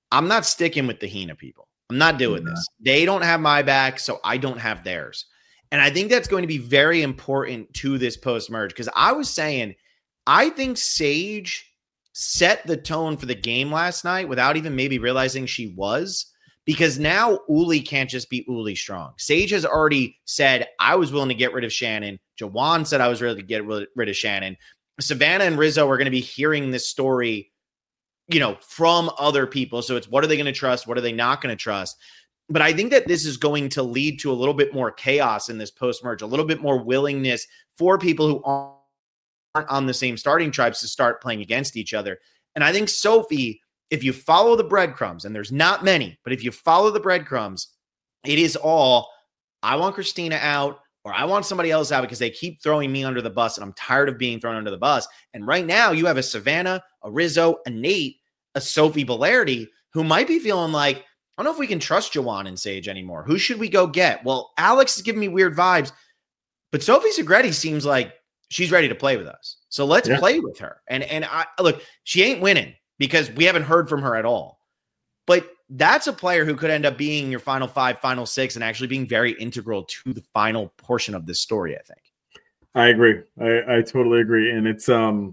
I'm not sticking with the Hina people. I'm not doing Yeah. this. They don't have my back, so I don't have theirs. And I think that's going to be very important to this post-merge because I was saying, I think Sage set the tone for the game last night without even maybe realizing she was, because now Uli can't just be Uli strong. Sage has already said, I was willing to get rid of Shannon. Jawan said I was ready to get rid of Shannon. Savannah and Rizzo are going to be hearing this story, you know, from other people. So it's what are they going to trust? What are they not going to trust? But I think that this is going to lead to a little bit more chaos in this post-merge, a little bit more willingness for people who aren't on the same starting tribes to start playing against each other. And I think Sophie, if you follow the breadcrumbs, and there's not many, but if you follow the breadcrumbs, it is all, I want Christina out or I want somebody else out because they keep throwing me under the bus and I'm tired of being thrown under the bus. And right now you have a Savannah, a Rizzo, a Nate, a Sophie Bellardi who might be feeling like, I don't know if we can trust Jawan and Sage anymore. Who should we go get? Well, Alex is giving me weird vibes, but Sophie Segretti seems like she's ready to play with us. So let's yeah. play with her. And and I look, she ain't winning because we haven't heard from her at all. But that's a player who could end up being your final five, final six, and actually being very integral to the final portion of this story, I think. I agree. I, I totally agree. And it's um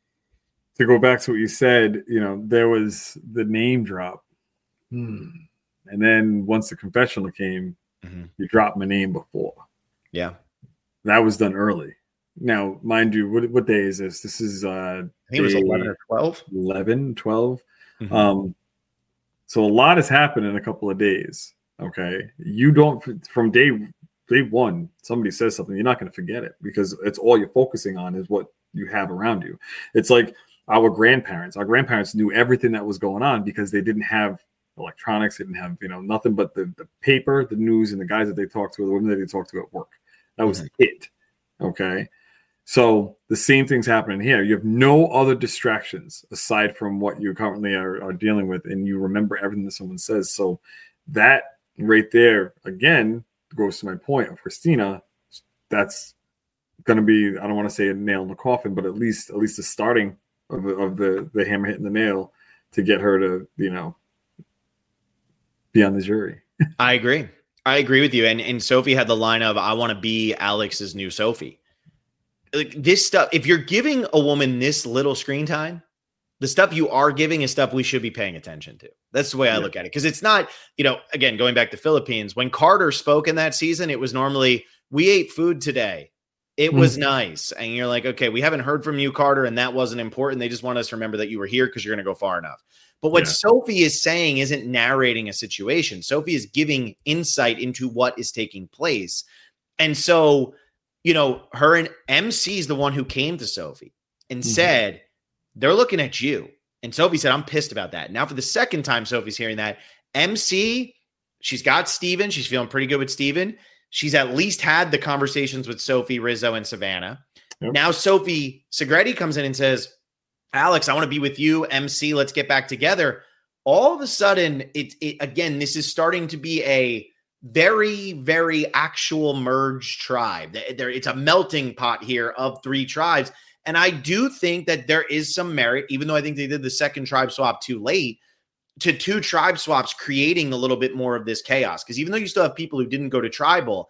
to go back to what you said, you know, there was the name drop. Hmm. And then once the confessional came, mm-hmm. you dropped my name before. Yeah. That was done early. Now, mind you, what, what day is this? This is, uh, I think it was eleven or twelve. eleven, twelve. Mm-hmm. Um, so a lot has happened in a couple of days. Okay. You don't, from day, day one, somebody says something, you're not going to forget it because it's all you're focusing on is what you have around you. It's like our grandparents. Our grandparents knew everything that was going on because they didn't have electronics, didn't have, you know, nothing but the, the paper, the news, and the guys that they talked to, the women that they talked to at work. That was mm-hmm. it. Okay. So the same thing's happening here. You have no other distractions aside from what you currently are, are dealing with, and you remember everything that someone says. So that right there, again, goes to my point of Christina. That's going to be, I don't want to say a nail in the coffin, but at least at least the starting of, of the, the hammer hitting the nail to get her to, you know, be on the jury. I agree. I agree with you. And and Sophie had the line of, I want to be Alex's new Sophie. Like this stuff, if you're giving a woman this little screen time, the stuff you are giving is stuff we should be paying attention to. That's the way I yeah. look at it. Because it's not, you know, again, going back to Philippines, when Carter spoke in that season, it was normally, we ate food today. It mm-hmm. was nice. And you're like, okay, we haven't heard from you, Carter, and that wasn't important. They just want us to remember that you were here because you're going to go far enough. But what yeah. Sophie is saying isn't narrating a situation. Sophie is giving insight into what is taking place. And so, you know, her and M C is the one who came to Sophie and mm-hmm. said, they're looking at you. And Sophie said, I'm pissed about that. Now, for the second time Sophie's hearing that, M C, she's got Steven. She's feeling pretty good with Steven. She's at least had the conversations with Sophie, Rizzo, and Savannah. Yep. Now Sophie Segretti comes in and says, Alex, I want to be with you. M C, let's get back together. All of a sudden, it, it again, this is starting to be a very, very actual merged tribe. There, it's a melting pot here of three tribes. And I do think that there is some merit, even though I think they did the second tribe swap too late, to two tribe swaps creating a little bit more of this chaos. Because even though you still have people who didn't go to tribal,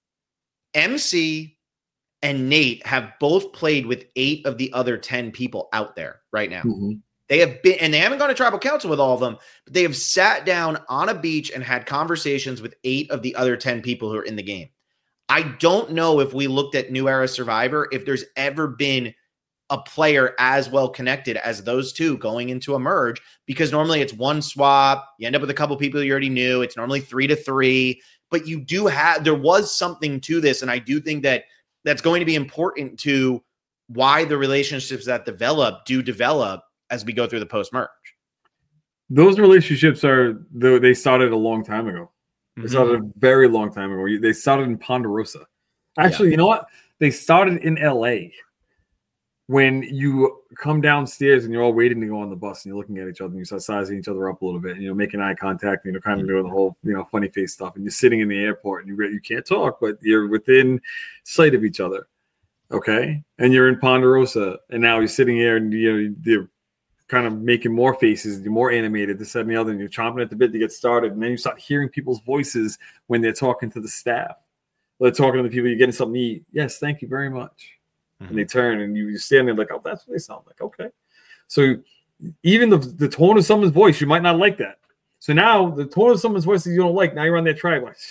M C and Nate have both played with eight of the other ten people out there right now. Mm-hmm. They have been, and they haven't gone to tribal council with all of them, but they have sat down on a beach and had conversations with eight of the other ten people who are in the game. I don't know if we looked at New Era Survivor, if there's ever been a player as well connected as those two going into a merge, because normally it's one swap. You end up with a couple people you already knew. It's normally three to three, but you do have, there was something to this. And I do think that that's going to be important to why the relationships that develop do develop as we go through the post-merge. Those relationships are, they started a long time ago. They Mm-hmm. started a very long time ago. They started in Ponderosa. Actually, yeah. You know what? They started in L A when you come downstairs and you're all waiting to go on the bus and you're looking at each other and you start sizing each other up a little bit and, you know, making eye contact and, you know, kind of doing the whole, you know, funny face stuff. And you're sitting in the airport and you you can't talk, but you're within sight of each other. Okay. And you're in Ponderosa and now you're sitting here and, you know, you're kind of making more faces, you're more animated, this, that, and the other, and you're chomping at the bit to get started. And then you start hearing people's voices when they're talking to the staff. They're talking to the people, you're getting something to eat. Yes, thank you very much. Mm-hmm. And they turn and you, you stand there like, oh, that's what they sound like. Okay. So even the, the tone of someone's voice, you might not like that. So now the tone of someone's voice that you don't like, now you're on that tribe, like,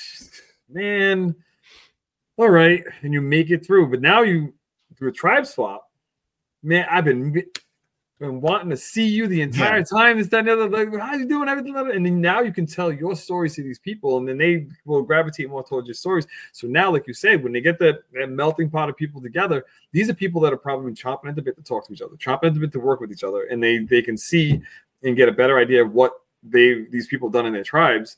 man, all right. And you make it through. But now you, through a tribe swap, man, I've been, been wanting to see you the entire yeah. time. This, that, and the other. Like, how you doing? Everything. And then now you can tell your stories to these people, and then they will gravitate more towards your stories. So now, like you said, when they get that, that melting pot of people together, these are people that are probably chomping at the bit to talk to each other, chomping at the bit to work with each other, and they they can see and get a better idea of what they these people have done in their tribes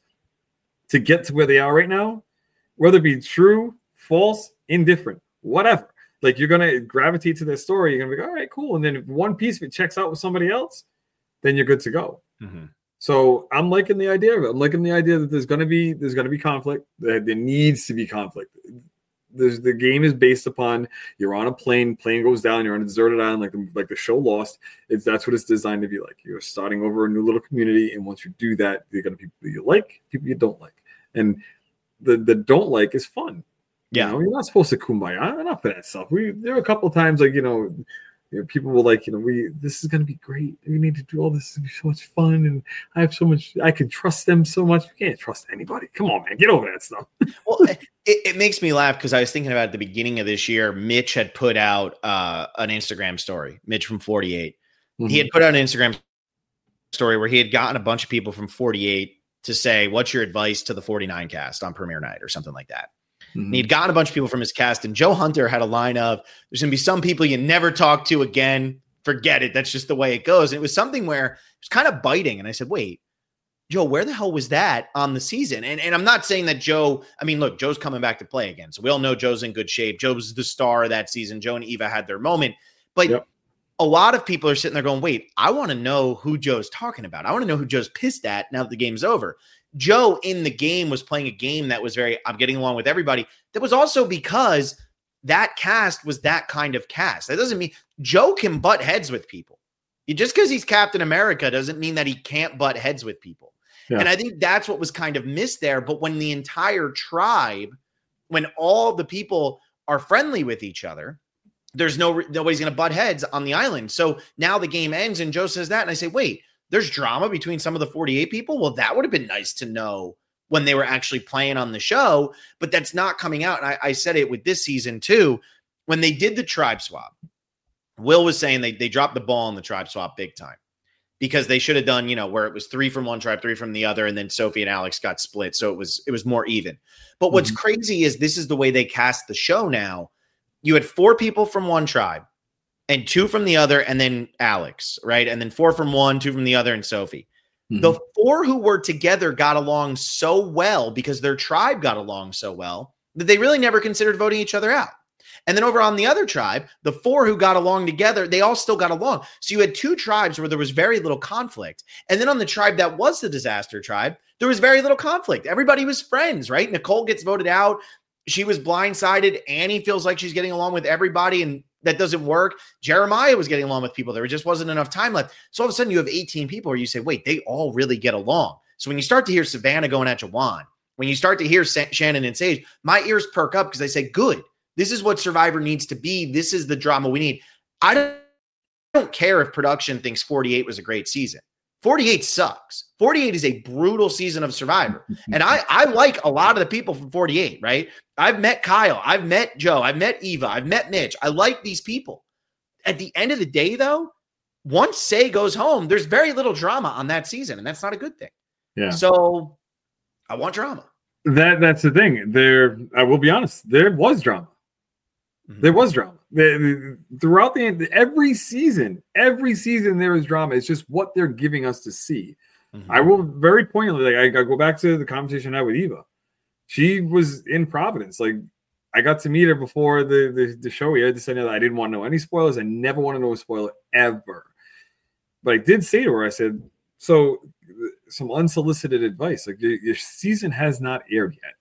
to get to where they are right now, whether it be true, false, indifferent, whatever. Like, you're going to gravitate to their story. You're going to be like, all right, cool. And then if one piece of it checks out with somebody else, then you're good to go. Mm-hmm. So I'm liking the idea of it. I'm liking the idea that there's going to be there's going to be conflict. That there needs to be conflict. There's, the game is based upon you're on a plane, plane goes down, you're on a deserted island, like the, like the show Lost. It's that's what it's designed to be like. You're starting over a new little community, and once you do that, you're going to be people you like, people you don't like, and the the don't like is fun. Yeah, you know, you're not supposed to kumbaya. Enough of that stuff. We there were a couple of times, like you know, you know, people were like, you know, we this is gonna be great. We need to do all this. It's gonna be so much fun, and I have so much. I can trust them so much. You can't trust anybody. Come on, man, get over that stuff. Well, it, it makes me laugh because I was thinking about at the beginning of this year, Mitch had put out uh, an Instagram story. Mitch from forty-eight. Mm-hmm. He had put out an Instagram story where he had gotten a bunch of people from forty-eight to say, "What's your advice to the forty-nine cast on premiere night?" or something like that. Mm-hmm. And he'd gotten a bunch of people from his cast, and Joe Hunter had a line of, there's going to be some people you never talk to again. Forget it. That's just the way it goes. And it was something where it was kind of biting. And I said, wait, Joe, where the hell was that on the season? And, and I'm not saying that Joe, I mean, look, Joe's coming back to play again. So we all know Joe's in good shape. Joe's the star of that season. Joe and Eva had their moment. But yep. a lot of people are sitting there going, wait, I want to know who Joe's talking about. I want to know who Joe's pissed at now that the game's over. Joe in the game was playing a game that was very, I'm getting along with everybody. That was also because that cast was that kind of cast. That doesn't mean Joe can butt heads with people. Just because he's Captain America doesn't mean that he can't butt heads with people. Yeah. And I think that's what was kind of missed there. But when the entire tribe, when all the people are friendly with each other, there's no, nobody's going to butt heads on the island. So now the game ends and Joe says that. And I say, wait, there's drama between some of the forty-eight people. Well, that would have been nice to know when they were actually playing on the show, but that's not coming out. And I, I said it with this season too. When they did the tribe swap, Will was saying they, they dropped the ball on the tribe swap big time because they should have done, you know, where it was three from one tribe, three from the other. And then Sophie and Alex got split. So it was, it was more even. But what's mm-hmm. crazy is this is the way they cast the show now. You had four people from one tribe and two from the other, and then Alex, right? And then four from one, two from the other, and Sophie. Mm-hmm. The four who were together got along so well because their tribe got along so well that they really never considered voting each other out. And then over on the other tribe, the four who got along together, they all still got along. So you had two tribes where there was very little conflict. And then on the tribe that was the disaster tribe, there was very little conflict. Everybody was friends, right? Nicole gets voted out. She was blindsided. Annie feels like she's getting along with everybody, and that doesn't work. Jeremiah was getting along with people. There just wasn't enough time left. So all of a sudden you have eighteen people where you say, wait, they all really get along. So when you start to hear Savannah going at Jawan, when you start to hear Sa- Shannon and Sage, my ears perk up because I say, good, this is what Survivor needs to be. This is the drama we need. I don't, I don't care if production thinks forty-eight was a great season. forty-eight sucks. forty-eight is a brutal season of Survivor. And I, I like a lot of the people from forty-eight, right? I've met Kyle. I've met Joe. I've met Eva. I've met Mitch. I like these people. At the end of the day, though, once Say goes home, there's very little drama on that season, and that's not a good thing. Yeah. So I want drama. That That's the thing. There, I will be honest, there was drama. Mm-hmm. There was drama. Throughout the every season, every season there is drama. It's just what they're giving us to see. Mm-hmm. I will very poignantly, like I, I go back to the conversation I had with Eva. She was in Providence. Like I got to meet her before the, the, the show. We had to say that I didn't want to know any spoilers. I never want to know a spoiler ever. But I did say to her, I said, so some unsolicited advice. Like your, your season has not aired yet.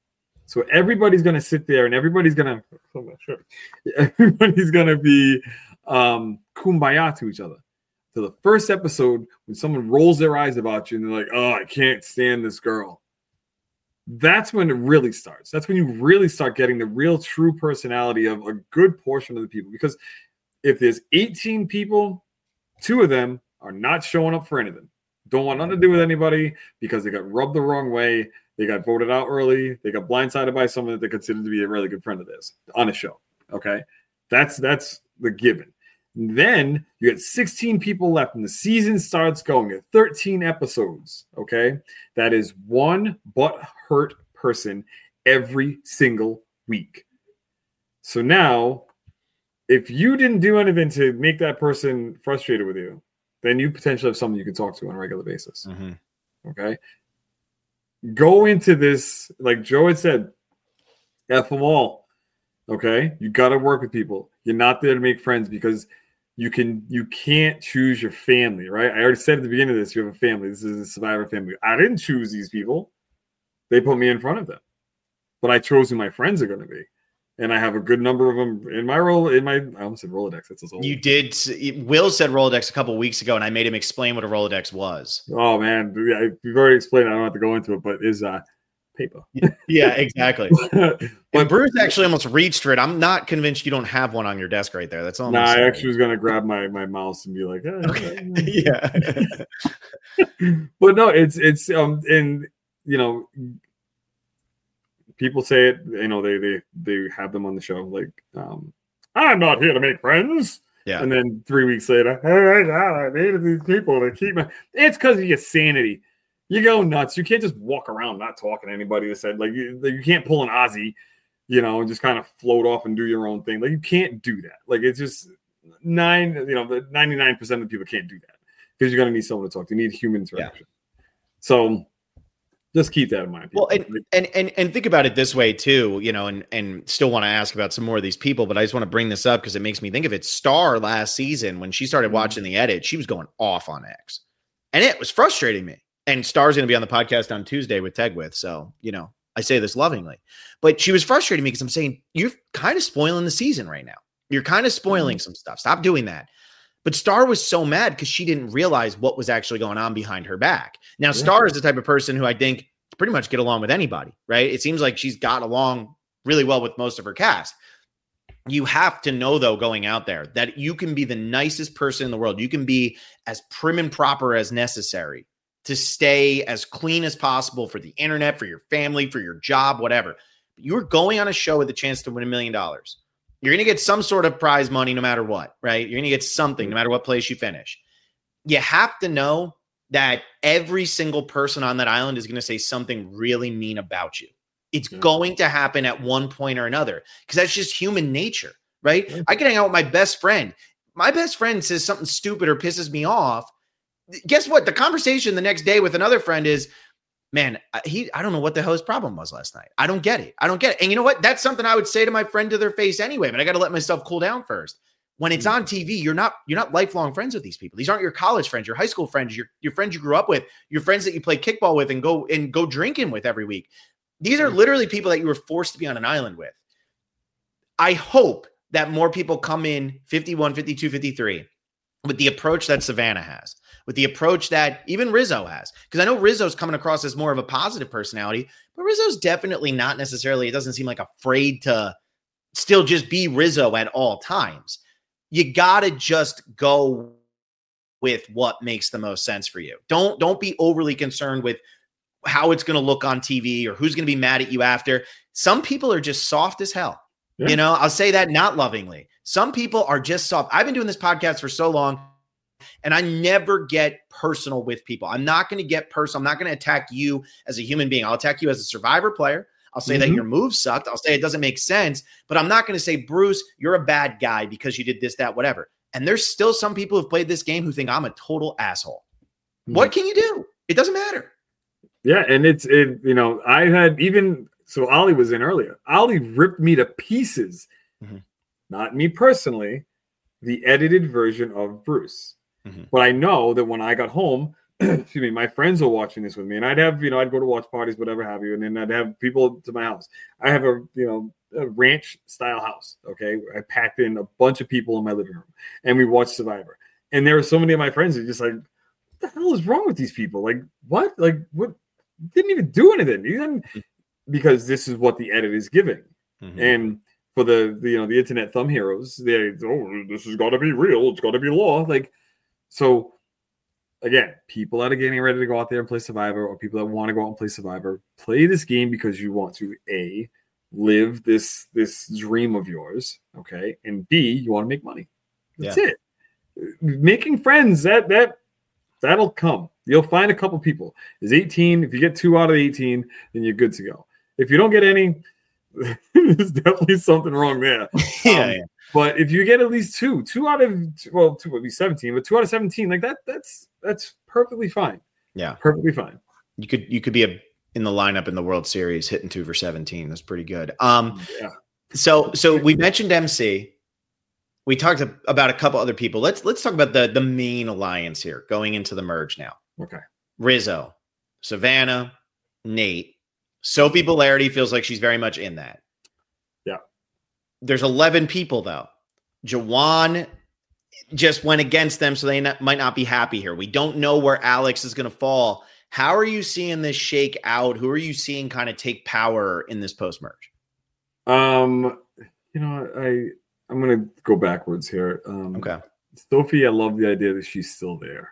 So everybody's going to sit there and everybody's going to, oh, sure. everybody's going to be um, kumbaya to each other. to the first episode when someone rolls their eyes about you and they're like, oh, I can't stand this girl. That's when it really starts. That's when you really start getting the real true personality of a good portion of the people. Because if there's eighteen people, two of them are not showing up for anything. Don't want nothing to do with anybody because they got rubbed the wrong way. They got voted out early. They got blindsided by someone that they consider to be a really good friend of theirs on a show. Okay. That's, that's the given. And then you get sixteen people left and the season starts going at thirteen episodes. Okay. That is one butt hurt person every single week. So now, if you didn't do anything to make that person frustrated with you, then you potentially have someone you can talk to on a regular basis. Mm-hmm. Okay. Go into this, like Joe had said, F them all. Okay. You got to work with people. You're not there to make friends because you can, you can't choose your family, right? I already said at the beginning of this, you have a family. This is a Survivor family. I didn't choose these people. They put me in front of them, but I chose who my friends are going to be. And I have a good number of them in my role, in my, I almost said Rolodex. That's old. You did. Will said Rolodex a couple of weeks ago, and I made him explain what a Rolodex was. Oh, man. Yeah, we've already explained it. I don't have to go into it, but is uh, paper. Yeah, exactly. But Bruce actually almost reached for it. I'm not convinced you don't have one on your desk right there. That's all. Nah, I actually was going to grab my, my mouse and be like, eh, okay. Yeah. But no, it's, it's, um, and, you know, people say it, you know, they they they have them on the show. Like, um, I'm not here to make friends. Yeah. And then three weeks later, hey, I hated these people to keep my. It's because of your sanity. You go nuts. You can't just walk around not talking to anybody that said, like, you, you can't pull an Aussie, you know, and just kind of float off and do your own thing. Like, you can't do that. Like, it's just nine, you know, the ninety-nine percent of the people can't do that because you're going to need someone to talk to. You need human interaction. Yeah. So, just keep that in mind. People. Well, and, and and and think about it this way too, you know, and and still want to ask about some more of these people, but I just want to bring this up because it makes me think of it. Star last season, when she started watching the edit, she was going off on X, and it was frustrating me. And Star's going to be on the podcast on Tuesday with Tegwith, so you know I say this lovingly, but she was frustrating me because I'm saying you're kind of spoiling the season right now. You're kind of spoiling mm-hmm. some stuff. Stop doing that. But Star was so mad because she didn't realize what was actually going on behind her back. Now, yeah. Star is the type of person who I think pretty much get along with anybody, right? It seems like she's got along really well with most of her cast. You have to know, though, going out there, that you can be the nicest person in the world. You can be as prim and proper as necessary to stay as clean as possible for the internet, for your family, for your job, whatever. But you're going on a show with a chance to win a million dollars. You're going to get some sort of prize money no matter what, right? You're going to get something no matter what place you finish. You have to know that every single person on that island is going to say something really mean about you. It's yeah. going to happen at one point or another because that's just human nature, right? Yeah. I can hang out with my best friend. My best friend says something stupid or pisses me off. Guess what? The conversation the next day with another friend is, man, he, I don't know what the hell his problem was last night. I don't get it. I don't get it. And you know what? That's something I would say to my friend to their face anyway, but I got to let myself cool down first. When it's on T V, you're not, you're not lifelong friends with these people. These aren't your college friends, your high school friends, your, your friends you grew up with, your friends that you play kickball with and go and go drinking with every week. These are literally people that you were forced to be on an island with. I hope that more people come in fifty-one, fifty-two, fifty-three with the approach that Savannah has, with the approach that even Rizzo has. Because I know Rizzo's coming across as more of a positive personality, but Rizzo's definitely not necessarily, it doesn't seem like afraid to still just be Rizzo at all times. You got to just go with what makes the most sense for you. Don't, don't be overly concerned with how it's going to look on T V or who's going to be mad at you after. Some people are just soft as hell. Yeah. You know, I'll say that not lovingly. Some people are just soft. I've been doing this podcast for so long and I never get personal with people. I'm not going to get personal. I'm not going to attack you as a human being. I'll attack you as a Survivor player. I'll say mm-hmm. that your move sucked. I'll say it doesn't make sense, but I'm not going to say, Bruce, you're a bad guy because you did this, that, whatever. And there's still some people who've played this game who think I'm a total asshole. Mm-hmm. What can you do? It doesn't matter. Yeah. And it's, it, you know, I had even, so Ollie was in earlier. Ollie ripped me to pieces. Mm-hmm. Not me personally, the edited version of Bruce. Mm-hmm. But I know that when I got home, excuse me, my friends were watching this with me, and I'd have, you know, I'd go to watch parties, whatever have you, and then I'd have people to my house. I have a, you know, a ranch style house. Okay. I packed in a bunch of people in my living room and we watched Survivor. And there are so many of my friends who are just like, what the hell is wrong with these people? Like, what? Like, what? Didn't even do anything. Didn't, because this is what the edit is giving. Mm-hmm. And for the, the, you know, the internet thumb heroes, they, oh, this has got to be real. It's got to be law. Like, so again, people that are getting ready to go out there and play Survivor, or people that want to go out and play Survivor, play this game because you want to, A, live this this dream of yours, okay, and B, you want to make money. That's yeah. it. Making friends, that that that'll come. You'll find a couple people. Is eighteen. If you get two out of eighteen, then you're good to go. If you don't get any, there's definitely something wrong there. yeah, um, yeah. But if you get at least two, two out of well, two would be seventeen, but two out of seventeen, like that, that's that's perfectly fine. Yeah, perfectly fine. You could you could be a in the lineup in the World Series hitting two for seventeen. That's pretty good. Um, yeah. So so we mentioned M C. We talked about a couple other people. Let's let's talk about the the main alliance here going into the merge now. Okay. Rizzo, Savannah, Nate. Sophie Bolardi feels like she's very much in that. Yeah. There's eleven people, though. Jawan just went against them, so they not, might not be happy here. We don't know where Alex is going to fall. How are you seeing this shake out? Who are you seeing kind of take power in this post-merge? Um, you know, I, I'm going to go backwards here. Um, okay. Sophie, I love the idea that she's still there.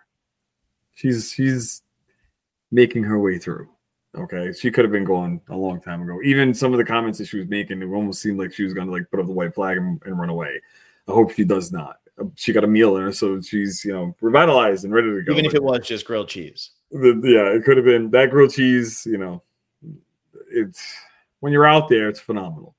She's she's making her way through. Okay, she could have been gone a long time ago. Even some of the comments that she was making, it almost seemed like she was going to like put up the white flag and, and run away. I hope she does not. She got a meal in her, so she's you know revitalized and ready to go. Even if it was just grilled cheese. The, yeah, it could have been that grilled cheese. You know, it's when you're out there, it's phenomenal.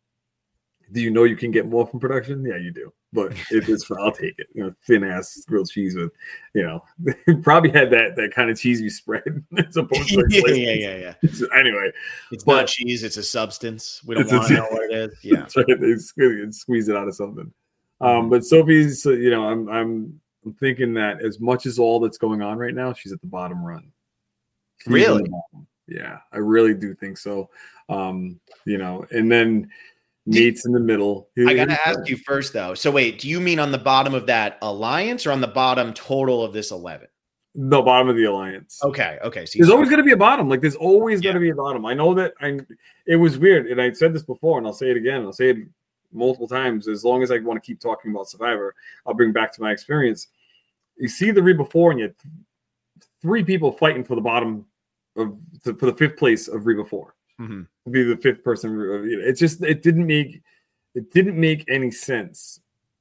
Do you know you can get more from production? Yeah, you do. But it is for I'll take it. You know, thin ass grilled cheese with, you know, probably had that that kind of cheesy spread as opposed to like yeah, yeah, yeah, yeah. So anyway, it's but, not cheese; it's a substance. We don't want to know what it is. Yeah, that's right. They squeeze, squeeze it out of something. Um, but Sophie's, you know, I'm I'm I'm thinking that as much as all that's going on right now, she's at the bottom run. She's really? Yeah, I really do think so. Um, you know, and then. Nate's in the middle. I got to ask you first, though. So wait, do you mean on the bottom of that alliance or on the bottom total of this eleven? The bottom of the alliance. Okay. Okay. So there's always going to be a bottom. Like there's always yeah. going to be a bottom. I know that. I. It was weird, and I said this before, and I'll say it again. I'll say it multiple times. As long as I want to keep talking about Survivor, I'll bring back to my experience. You see the Reba four, and you have three people fighting for the bottom of for the fifth place of Reba four. Mm-hmm. Be the fifth person. It just it didn't make it didn't make any sense,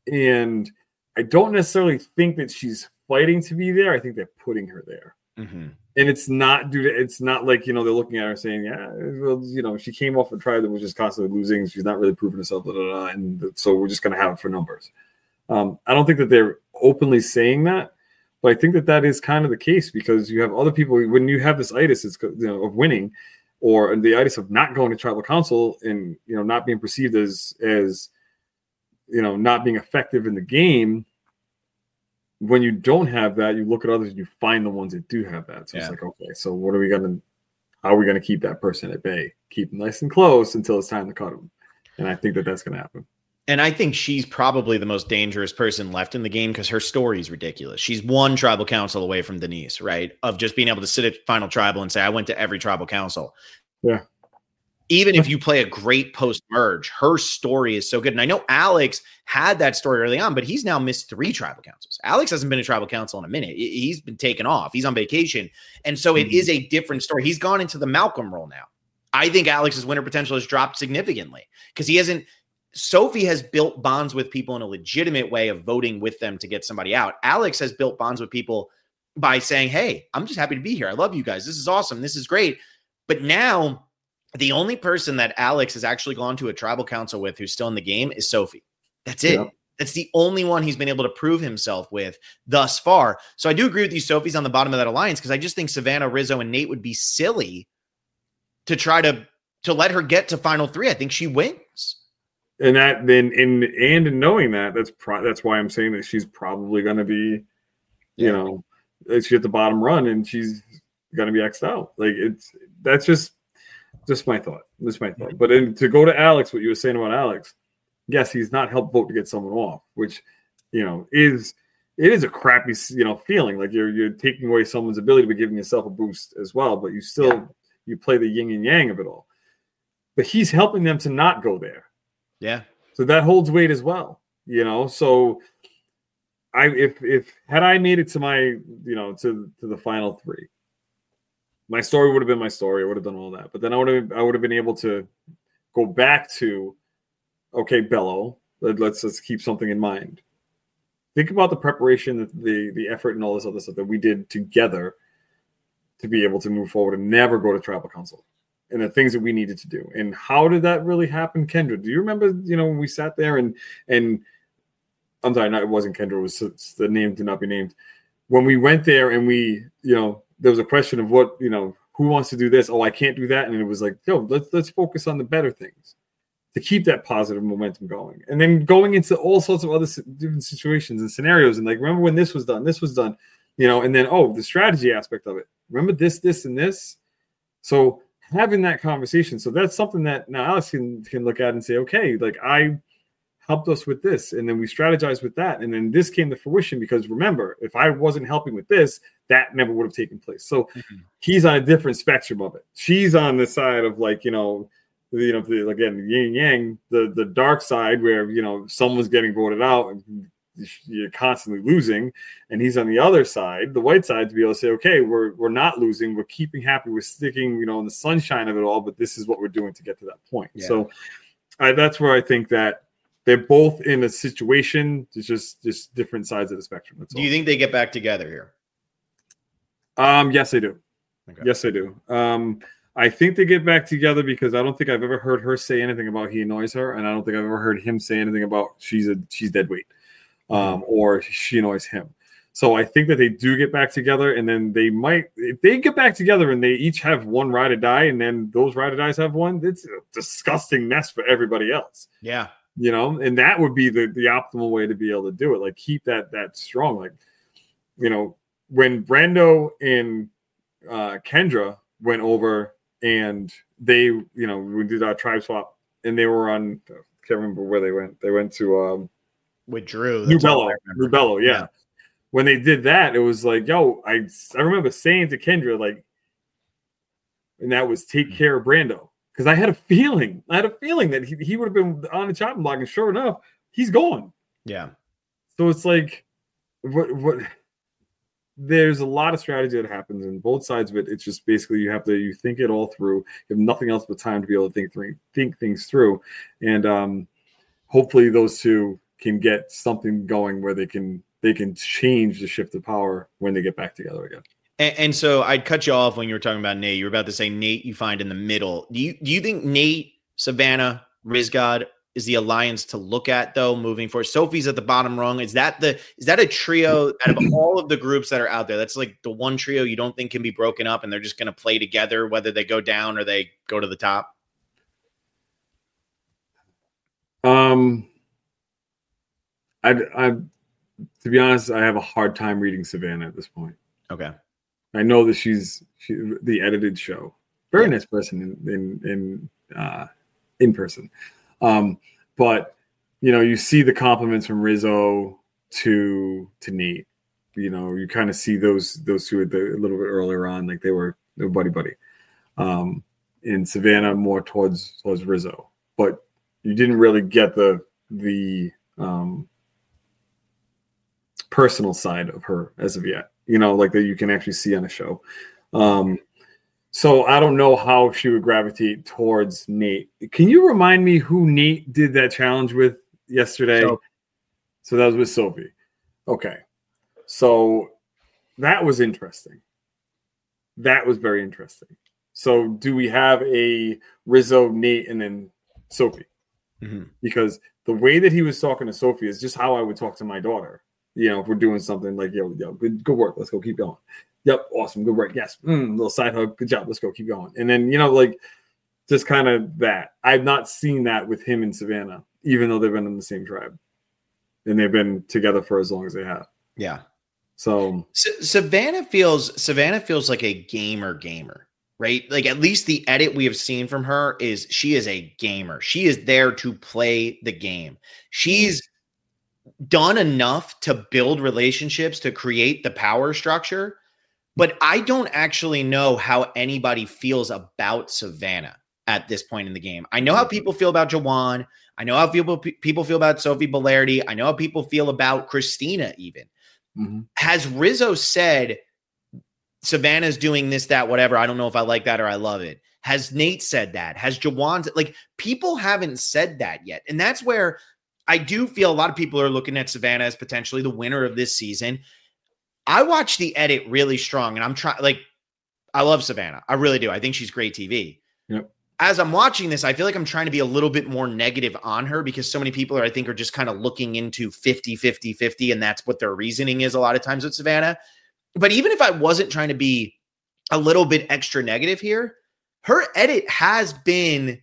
and I don't necessarily think that she's fighting to be there. I think they're putting her there, mm-hmm. and it's not due to. It's not like you know they're looking at her saying, "Yeah, well, you know, she came off a tribe that was just constantly losing. She's not really proving herself, blah, blah, blah, and so we're just going to have it for numbers." Um, I don't think that they're openly saying that, but I think that that is kind of the case because you have other people when you have this itis, it's you know of winning. Or the itis of not going to tribal council and you know not being perceived as as you know not being effective in the game. When you don't have that, you look at others and you find the ones that do have that. So yeah. It's like, okay, so what are we gonna? How are we gonna keep that person at bay? Keep them nice and close until it's time to cut them. And I think that that's gonna happen. And I think she's probably the most dangerous person left in the game because her story is ridiculous. She's one tribal council away from Denise, right? Of just being able to sit at final tribal and say, I went to every tribal council. Yeah. Even if you play a great post-merge, her story is so good. And I know Alex had that story early on, but he's now missed three tribal councils. Alex hasn't been a tribal council in a minute. He's been taken off. He's on vacation. And so it mm-hmm. is a different story. He's gone into the Malcolm role now. I think Alex's winner potential has dropped significantly because he hasn't Sophie has built bonds with people in a legitimate way of voting with them to get somebody out. Alex has built bonds with people by saying, hey, I'm just happy to be here. I love you guys. This is awesome. This is great. But now the only person that Alex has actually gone to a tribal council with who's still in the game is Sophie. That's it. Yeah. That's the only one he's been able to prove himself with thus far. So I do agree with you. Sophie's on the bottom of that alliance because I just think Savannah, Rizzo, and Nate would be silly to try to, to let her get to final three. I think she wins. And that then in and in knowing that, that's pro- that's why I'm saying that she's probably going to be, you yeah. know, she's at the bottom run and she's going to be X'd out. Like it's that's just just my thought. Just my thought. But in, to go to Alex, what you were saying about Alex, yes, he's not helped vote to get someone off, which you know is it is a crappy, you know, feeling like you're you're taking away someone's ability, but giving yourself a boost as well. But you still yeah. you play the yin and yang of it all. But he's helping them to not go there. Yeah. So that holds weight as well, you know. So I if if had I made it to my you know to to the final three, my story would have been my story. I would have done all that. But then I would have I would have been able to go back to, okay, Bello, let, let's let's keep something in mind. Think about the preparation, the, the the effort, and all this other stuff that we did together to be able to move forward and never go to tribal council, and the things that we needed to do. And how did that really happen, Kendra? Do you remember? You know, when we sat there and and I'm sorry, no, it wasn't Kendra. It was the name did not be named. When we went there and we, you know, there was a question of what, you know, who wants to do this? Oh, I can't do that. And it was like, yo, let's let's focus on the better things to keep that positive momentum going. And then going into all sorts of other different situations and scenarios. And like, remember when this was done, this was done, you know, and then, oh, the strategy aspect of it. Remember this, this, and this. So having that conversation. So that's something that now Alex can, can look at and say, okay, like I helped us with this. And then we strategized with that. And then this came to fruition because remember, if I wasn't helping with this, that never would have taken place. So mm-hmm. he's on a different spectrum of it. She's on the side of like, you know, you know, the, again, yin yang, the the dark side where, you know, someone's getting voted out and you're constantly losing. And he's on the other side, the white side, to be able to say, okay, we're we're not losing. We're keeping happy. We're sticking, you know, in the sunshine of it all. But this is what we're doing to get to that point. Yeah. So I, that's where I think that they're both in a situation. It's just just different sides of the spectrum. That's do all. You think they get back together here? Um, yes, I do. Okay. Yes, I do. Um, I think they get back together because I don't think I've ever heard her say anything about he annoys her, and I don't think I've ever heard him say anything about she's a she's dead weight, um, or she annoys him. So I think that they do get back together, and then they might if they get back together and they each have one ride or die, and then those ride or dies have one. It's a disgusting mess for everybody else. Yeah, you know, and that would be the the optimal way to be able to do it. Like keep that that strong. Like, you know, when Brando and uh, Kendra went over. And they, you know, we did our tribe swap, and they were on. I can't remember where they went. They went to um, with Drew, New Bello, New Bello, yeah. yeah. When they did that, it was like, yo, I I remember saying to Kendra, like, and that was take mm-hmm. care of Brando, because I had a feeling, I had a feeling that he, he would have been on the chopping block, and sure enough, he's gone. Yeah. So it's like, what what. There's a lot of strategy that happens in both sides of it. It's just basically you have to you think it all through. You have nothing else but time to be able to think through, think things through, and um, hopefully those two can get something going where they can they can change the shift of power when they get back together again. And, and so I'd cut you off when you were talking about Nate. You were about to say Nate you find in the middle. Do you do you think Nate, Savannah, Rizgod is the alliance to look at though moving forward? Sophie's at the bottom rung. Is that the is that a trio out of all of the groups that are out there? That's like the one trio you don't think can be broken up and they're just going to play together whether they go down or they go to the top? Um, I I to be honest, I have a hard time reading Savannah at this point. Okay. I know that she's she, the edited show. Very yeah. nice person in in in uh, in person. Um, but you know, you see the compliments from Rizzo to to Nate. You know, you kind of see those those two a, the, a little bit earlier on, like they were they were buddy buddy. Um, in Savannah, more towards towards Rizzo, but you didn't really get the the um, personal side of her as of yet. You know, like that you can actually see on a show. Um, So I don't know how she would gravitate towards Nate. Can you remind me who Nate did that challenge with yesterday? So, so that was with Sophie. Okay. So that was interesting. That was very interesting. So do we have a Rizzo, Nate, and then Sophie? Mm-hmm. Because the way that he was talking to Sophie is just how I would talk to my daughter. You know, if we're doing something like, yo, yo, good, good work. Let's go. Keep going. Yep. Awesome. Good work. Yes. Mm, little side hug. Good job. Let's go. Keep going. And then, you know, like just kind of that. I've not seen that with him and Savannah, even though they've been in the same tribe and they've been together for as long as they have. Yeah. So S- Savannah feels, Savannah feels like a gamer gamer, right? Like at least the edit we have seen from her is she is a gamer. She is there to play the game. She's done enough to build relationships, to create the power structure. But I don't actually know how anybody feels about Savannah at this point in the game. I know how people feel about Jawan. I know how people, people feel about Sophie Bellardi. I know how people feel about Christina even. Mm-hmm. Has Rizzo said Savannah's doing this, that, whatever? I don't know if I like that or I love it. Has Nate said that? Has Jawan? Like, people haven't said that yet. And that's where I do feel a lot of people are looking at Savannah as potentially the winner of this season. I watched the edit really strong, and I'm trying, like, I love Savannah. I really do. I think she's great T V. Yep. As I'm watching this, I feel like I'm trying to be a little bit more negative on her because so many people are, I think, are just kind of looking into fifty, fifty, fifty, and that's what their reasoning is a lot of times with Savannah. But even if I wasn't trying to be a little bit extra negative here, her edit has been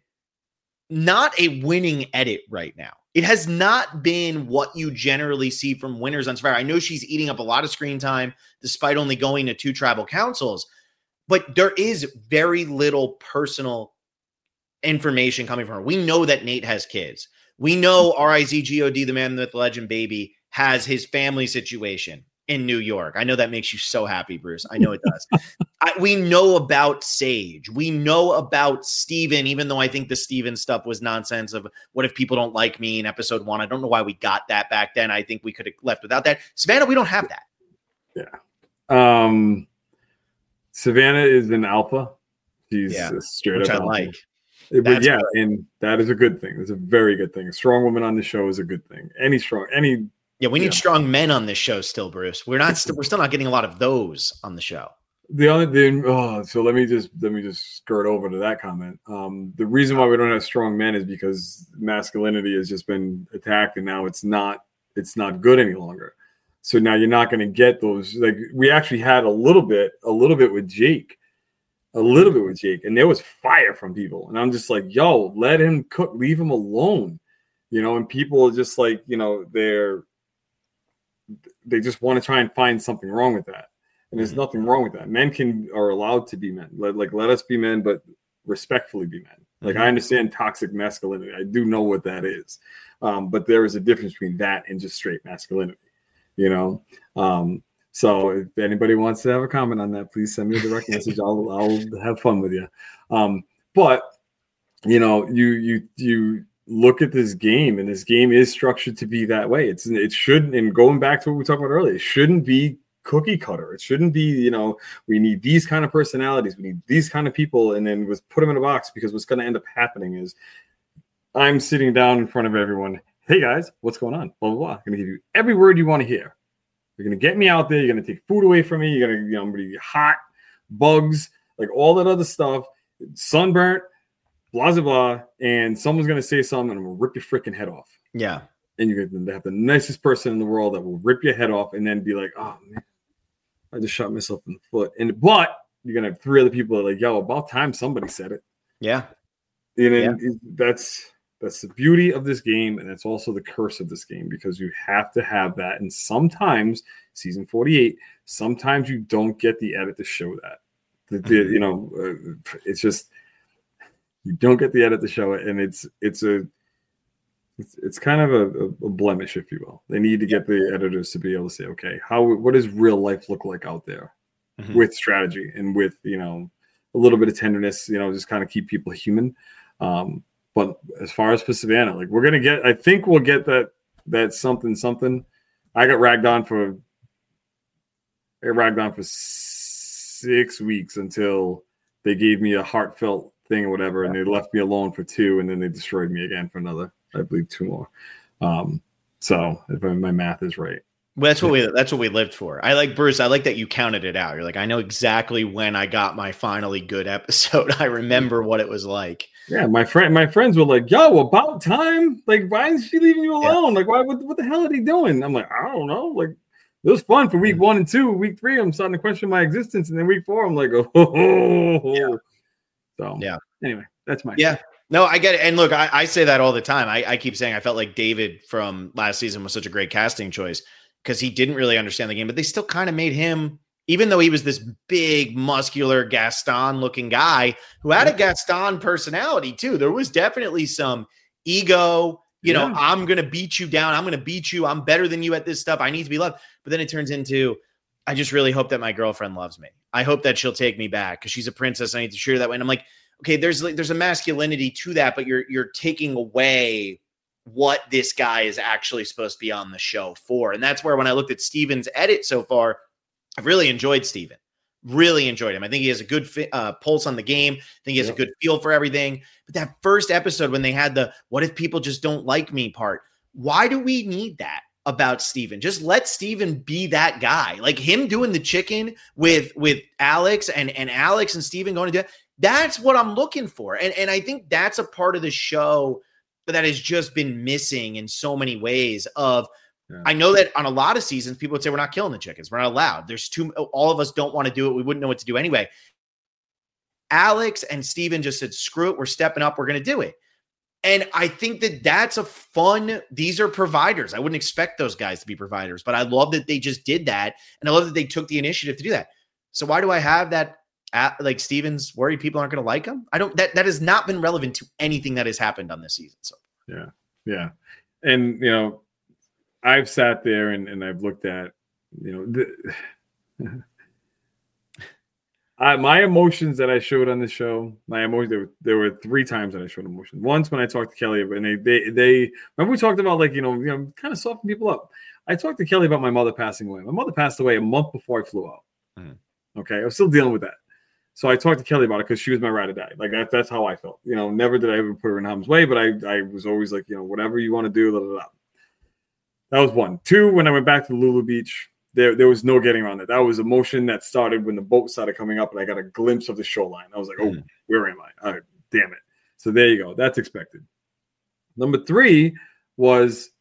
not a winning edit right now. It has not been what you generally see from winners on Survivor. I know she's eating up a lot of screen time despite only going to two tribal councils, but there is very little personal information coming from her. We know that Nate has kids. We know R I Z G O D, the man, the myth, legend, baby, has his family situation in New York. I know that makes you so happy, Bruce. I know it does. I, we know about Sage. We know about Steven, even though I think the Steven stuff was nonsense of what if people don't like me in episode one. I don't know why we got that back then. I think we could have left without that. Savannah, we don't have that. Yeah. Um, Savannah is an alpha. She's yeah, a straight which up I alpha. like. But That's yeah, good. And that is a good thing. It's a very good thing. A strong woman on the show is a good thing. Any strong, any Yeah, we need yeah. strong men on this show still, Bruce. We're not st- we're still not getting a lot of those on the show. The other thing, oh, so let me just let me just skirt over to that comment. Um, the reason why we don't have strong men is because masculinity has just been attacked, and now it's not it's not good any longer. So now you're not going to get those. Like we actually had a little bit, a little bit with Jake, a little bit with Jake, and there was fire from people, and I'm just like, yo, let him cook, leave him alone, you know. And people are just like, you know, they're they just want to try and find something wrong with that. And there's nothing wrong with that. Men can are allowed to be men. Let, like let us be men, but respectfully be men. Like mm-hmm. I understand toxic masculinity. I do know what that is. Um, but there is a difference between that and just straight masculinity, you know? Um, so if anybody wants to have a comment on that, please send me a direct message. I'll, I'll have fun with you. Um, but you know, you, you, you, look at this game, and this game is structured to be that way. It's it shouldn't, and going back to what we talked about earlier, it shouldn't be cookie cutter. It shouldn't be, you know, we need these kind of personalities, we need these kind of people, and then was put them in a box, because what's going to end up happening is I'm sitting down in front of everyone. Hey guys, what's going on? Blah blah blah. I'm going to give you every word you want to hear. You're going to get me out there. You're going to take food away from me. You're going to, you know, I'm going to be hot, bugs, like all that other stuff, sunburnt. Blah, blah, blah, and someone's going to say something, and I'm going to rip your freaking head off. Yeah. And you're going to have the nicest person in the world that will rip your head off and then be like, oh, man, I just shot myself in the foot. And But you're going to have three other people that are like, yo, about time somebody said it. Yeah. And then yeah. that's that's the beauty of this game, and it's also the curse of this game, because you have to have that. And sometimes, season forty-eight, sometimes you don't get the edit to show that. The, the, you know, uh, it's just... You don't get the edit to show it, and it's it's a it's, it's kind of a, a blemish, if you will. They need to get the editors to be able to say, okay, how what does real life look like out there mm-hmm. with strategy and with, you know, a little bit of tenderness, you know, just kind of keep people human. Um, but as far as for Savannah, like we're gonna get, I think we'll get that that something something. I got ragged on for I got ragged on for six weeks until they gave me a heartfelt thing or whatever, and they left me alone for two, and then they destroyed me again for another, I believe, two more. Um, so if my math is right, well, that's what we that's what we lived for. I like Bruce. I like that you counted it out. You're like, I know exactly when I got my finally good episode. I remember what it was like. Yeah, my friend, my friends were like, "Yo, about time! Like, why is she leaving you alone? Yeah. Like, why? What, what the hell are they doing?" I'm like, I don't know. Like, it was fun for week one and two. Week three, I'm starting to question my existence, and then week four, I'm like, oh. oh, oh. Yeah. So yeah. Anyway, that's my yeah. Story. No, I get it. And look, I, I say that all the time. I, I keep saying I felt like David from last season was such a great casting choice because he didn't really understand the game, but they still kind of made him, even though he was this big, muscular Gaston-looking guy who had a Gaston personality too. There was definitely some ego, You know, Yeah. I'm going to beat you down. I'm going to beat you. I'm better than you at this stuff. I need to be loved. But then it turns into, I just really hope that my girlfriend loves me. I hope that she'll take me back because she's a princess. I need to treat her that way. And I'm like, okay, there's like, there's a masculinity to that, but you're you're taking away what this guy is actually supposed to be on the show for. And that's where when I looked at Steven's edit so far, I've really enjoyed Steven. Really enjoyed him. I think he has a good uh, pulse on the game. I think he has yep. a good feel for everything. But that first episode when they had the what if people just don't like me part, why do we need that about Steven? Just let Steven be that guy. Like him doing the chicken with with Alex and, and Alex and Steven going to do that. That's what I'm looking for. And, and I think that's a part of the show that has just been missing in so many ways of yeah. I know that on a lot of seasons, people would say we're not killing the chickens. We're not allowed. There's too, all of us don't want to do it. We wouldn't know what to do anyway. Alex and Steven just said, screw it. We're stepping up. We're going to do it. And I think that that's a fun, these are providers. I wouldn't expect those guys to be providers, but I love that they just did that. And I love that they took the initiative to do that. So why do I have that? At, like Steven's worried people aren't going to like him? I don't, that, that has not been relevant to anything that has happened on this season. So yeah. Yeah. And, you know, I've sat there and, and I've looked at, you know, the, I, my emotions that I showed on the show, my emotions, there were, there were three times that I showed emotion. Once when I talked to Kelly, and they, they, they, remember we talked about like, you know, you know, kind of soften people up. I talked to Kelly about my mother passing away. My mother passed away a month before I flew out. Mm-hmm. Okay. I was still dealing with that. So I talked to Kelly about it because she was my ride or die. Like that, that's how I felt. You know, never did I ever put her in harm's way, but I, I was always like, you know, whatever you want to do, blah, blah, blah. That was one. Two, when I went back to Lulu Beach, there, there was no getting around it. That was emotion that started when the boat started coming up and I got a glimpse of the shoreline. I was like, oh, where am I? All right, damn it. So there you go. That's expected. Number three was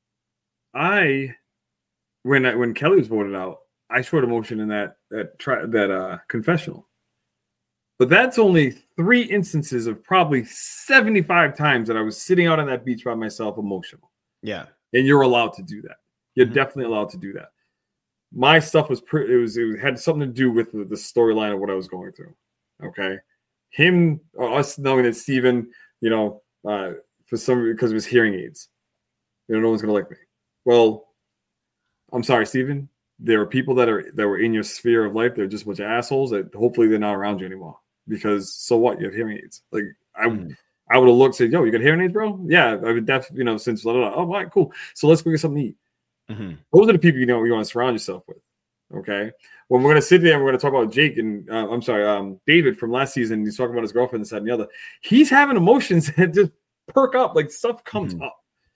I, when I, when Kelly was voted out, I showed emotion in that that tri- that uh, confessional. But that's only three instances of probably seventy-five times that I was sitting out on that beach by myself emotional. Yeah. And you're allowed to do that. You're Mm-hmm. definitely allowed to do that. My stuff was pretty, it was, it had something to do with the, the storyline of what I was going through. Okay. Him, or us knowing that Steven, you know, uh, for some, because of his hearing aids, you know, no one's going to like me. Well, I'm sorry, Steven. There are people that are, that were in your sphere of life. They're just a bunch of assholes that hopefully they're not around you anymore. Because so what? You have hearing aids. Like I, mm-hmm. I would have looked and said, yo, you got hearing aids, bro? Yeah. I would definitely, you know, since, blah, blah, blah. Oh, all right, cool. So let's go get something to eat. Mm-hmm. Those are the people you know you want to surround yourself with. Okay. When we're going to sit there and we're going to talk about Jake and uh, I'm sorry, um, David from last season, he's talking about his girlfriend, this, that, and the other. He's having emotions that just perk up, like stuff comes mm-hmm. up.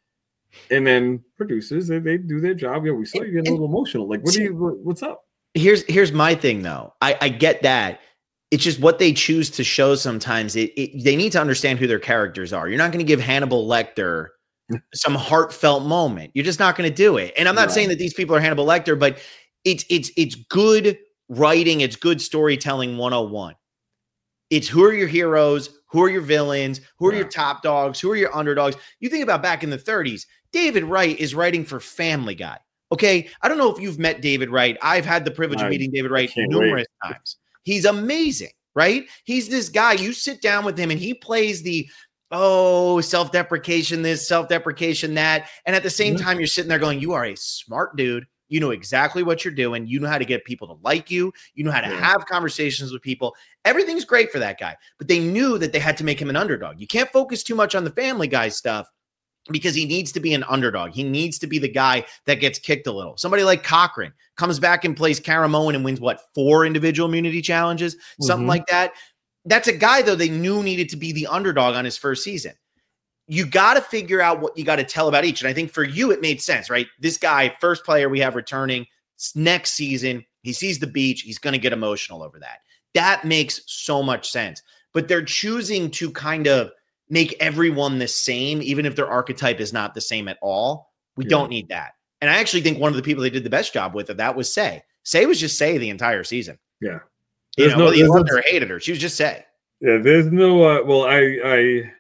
And then producers, they, they do their job. Yeah, we saw you getting a little emotional. Like, what do you, what's up? Here's here's my thing, though. I, I get that. It's just what they choose to show sometimes. It, it they need to understand who their characters are. You're not going to give Hannibal Lecter some heartfelt moment. You're just not going to do it. And I'm not right. saying that these people are Hannibal Lecter, but it's it's it's good writing. It's good storytelling one oh one. It's who are your heroes? Who are your villains? Who are yeah. your top dogs? Who are your underdogs? You think about back in the thirties, David Wright is writing for Family Guy. Okay. I don't know if you've met David Wright. I've had the privilege I, of meeting David Wright numerous wait. times. He's amazing, right? He's this guy. You sit down with him and he plays the, oh, self-deprecation, this, self-deprecation, that. And at the same time, you're sitting there going, you are a smart dude. You know exactly what you're doing. You know how to get people to like you. You know how to yeah. have conversations with people. Everything's great for that guy. But they knew that they had to make him an underdog. You can't focus too much on the Family Guy stuff because he needs to be an underdog. He needs to be the guy that gets kicked a little. Somebody like Cochran comes back and plays Caramoan and wins, what, four individual immunity challenges? Mm-hmm. Something like that. That's a guy, though, they knew needed to be the underdog on his first season. You got to figure out what you got to tell about each. And I think for you, it made sense, right? This guy, first player we have returning next season, he sees the beach. He's going to get emotional over that. That makes so much sense. But they're choosing to kind of make everyone the same, even if their archetype is not the same at all. We yeah. don't need that. And I actually think one of the people they did the best job with of that was Say. Say was just Say the entire season. Yeah. You there's know, no, whether you loved no, her or hated her, she was just Say. Yeah, there's no, uh, well, I, I,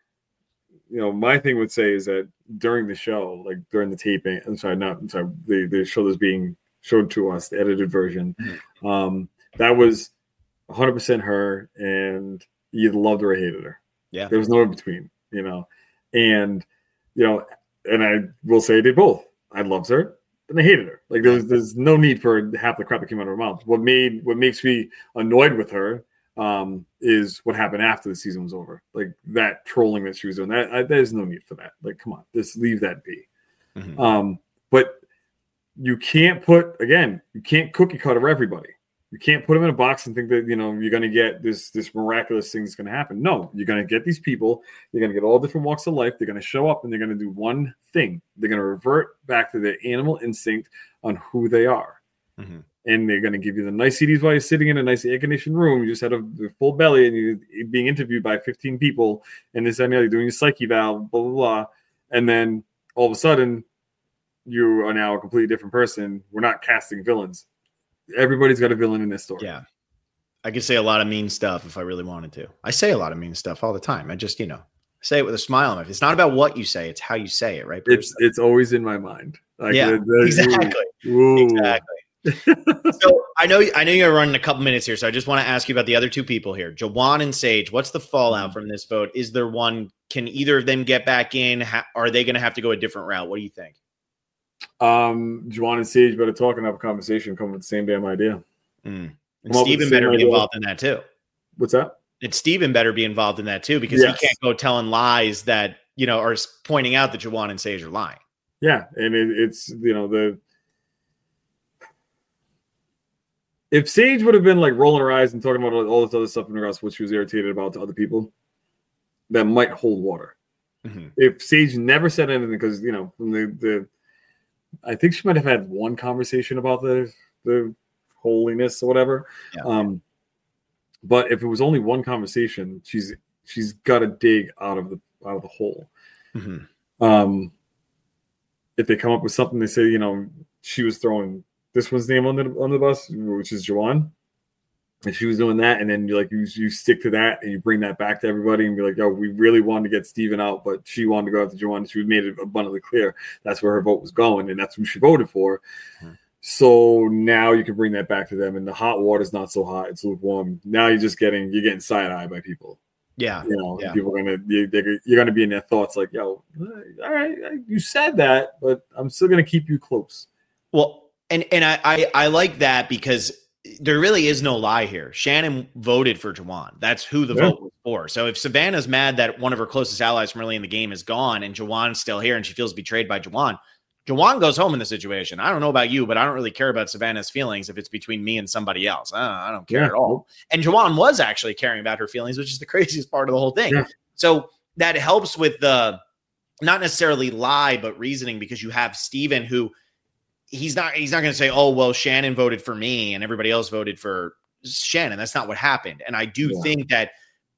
you know, my thing would say is that during the show, like during the taping, I'm sorry, not, I'm sorry, the, the show that's being showed to us, the edited version, mm-hmm. um, that was one hundred percent her, and you either loved her or hated her. Yeah. There was no in between, you know, and, you know, and I will say they both. I loved her and I hated her. Like there's there's no need for half the crap that came out of her mouth. What made what makes me annoyed with her um, is what happened after the season was over. Like that trolling that she was doing. That I, there's no need for that. Like come on, just leave that be. Mm-hmm. Um, but you can't put again. You can't cookie cutter everybody. You can't put them in a box and think that, you know, you're going to get this this miraculous thing that's going to happen. No, you're going to get these people. You're going to get all different walks of life. They're going to show up and they're going to do one thing. They're going to revert back to their animal instinct on who they are. Mm-hmm. And they're going to give you the nice C Ds while you're sitting in a nice air-conditioned room. You just had a, a full belly and you're being interviewed by fifteen people. And this and the other, you're doing your psyche valve, blah, blah, blah. And then all of a sudden, you are now a completely different person. We're not casting villains. Everybody's got a villain in this story. Yeah. I could say a lot of mean stuff if I really wanted to. I say a lot of mean stuff all the time. I just, you know, say it with a smile on my face. It's not about what you say. It's how you say it, right? It's it's always in my mind. Like, yeah, the, the, exactly. Ooh. Exactly. So I know, I know you're running a couple minutes here. So I just want to ask you about the other two people here, Juwan and Sage. What's the fallout from this vote? Is there one, can either of them get back in? How, are they going to have to go a different route? What do you think? Um, Juwan and Sage better talk and have a conversation, come with the same damn idea. Mm. And Steven better be idea. involved in that too. What's that? And Steven better be involved in that too, because yes. he can't go telling lies that, you know, or pointing out that Juwan and Sage are lying. Yeah. And it, it's, you know, the, if Sage would have been like rolling her eyes and talking about all, all this other stuff in regards to what she was irritated about to other people, that might hold water. Mm-hmm. If Sage never said anything, because, you know, from the, the, I think she might have had one conversation about the the holiness or whatever. Yeah. Um, but if it was only one conversation, she's she's got to dig out of the out of the hole. Mm-hmm. Um, if they come up with something, they say, you know, she was throwing this one's name on the on the bus, which is Juwan. And she was doing that, and then you like you you stick to that, and you bring that back to everybody, and be like, "Yo, we really wanted to get Steven out, but she wanted to go after Juwan. She made it abundantly clear that's where her vote was going, and that's who she voted for." Mm-hmm. So now you can bring that back to them, and the hot water's not so hot; it's lukewarm. Now you're just getting you're getting side eye by people. Yeah, you know, yeah. people are gonna you, you're gonna be in their thoughts like, "Yo, all right, you said that, but I'm still gonna keep you close." Well, and and I I, I like that because there really is no lie here. Shannon voted for Juwan. That's who the yeah. vote was for. So if Savannah's mad that one of her closest allies from early in the game is gone and Juwan's still here and she feels betrayed by Juwan, Juwan goes home in the situation. I don't know about you, but I don't really care about Savannah's feelings if it's between me and somebody else. I don't, I don't care yeah. at all. And Juwan was actually caring about her feelings, which is the craziest part of the whole thing. Yeah. So that helps with the, not necessarily lie, but reasoning, because you have Steven who, He's not he's not going to say, oh, well, Shannon voted for me and everybody else voted for Shannon. That's not what happened. And I do yeah. think that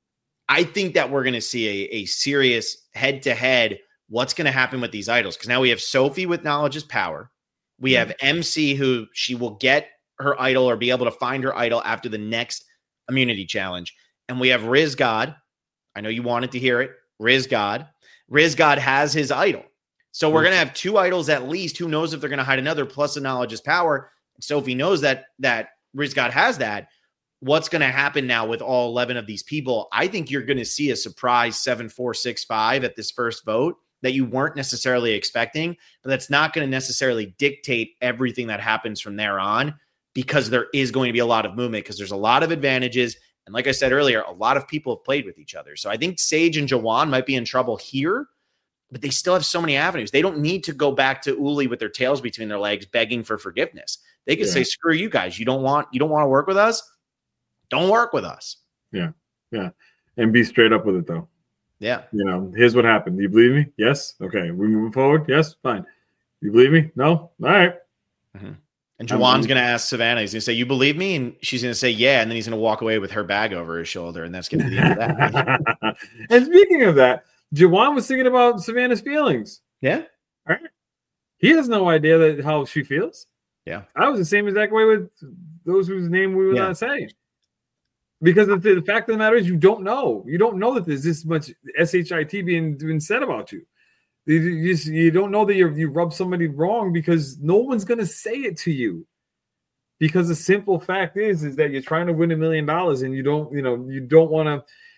I think that we're going to see a, a serious head to head. What's going to happen with these idols? Because now we have Sophie with knowledge is power. We mm-hmm. have M C, who she will get her idol or be able to find her idol after the next immunity challenge. And we have Riz God. I know you wanted to hear it. Riz God. Riz God has his idol. So we're going to have two idols at least. Who knows if they're going to hide another, plus the knowledge is power. Sophie knows that that Riz God has that. What's going to happen now with all eleven of these people? I think you're going to see a surprise seven four six five at this first vote that you weren't necessarily expecting, but that's not going to necessarily dictate everything that happens from there on, because there is going to be a lot of movement, because there's a lot of advantages. And like I said earlier, a lot of people have played with each other. So I think Sage and Juwan might be in trouble here, but they still have so many avenues. They don't need to go back to Uli with their tails between their legs, begging for forgiveness. They could yeah. say, screw you guys. You don't want, you don't want to work with us. Don't work with us. Yeah. Yeah. And be straight up with it though. Yeah. You know, here's what happened. Do you believe me? Yes. Okay. We moving forward. Yes. Fine. You believe me? No. All right. Mm-hmm. And Juwan's going to ask Savannah, he's going to say, you believe me? And she's going to say, yeah. And then he's going to walk away with her bag over his shoulder. And that's going to be the end of that. And speaking of that, Juwan was thinking about Savannah's feelings. Yeah. All right. He has no idea that how she feels. Yeah. I was the same exact way with those whose name we would yeah. not say. Because the, the fact of the matter is you don't know. You don't know that there's this much shit being, being said about you. You, you, just, you don't know that you you rub somebody wrong because no one's going to say it to you. Because the simple fact is, is that you're trying to win a million dollars and you don't, you know, you don't want to.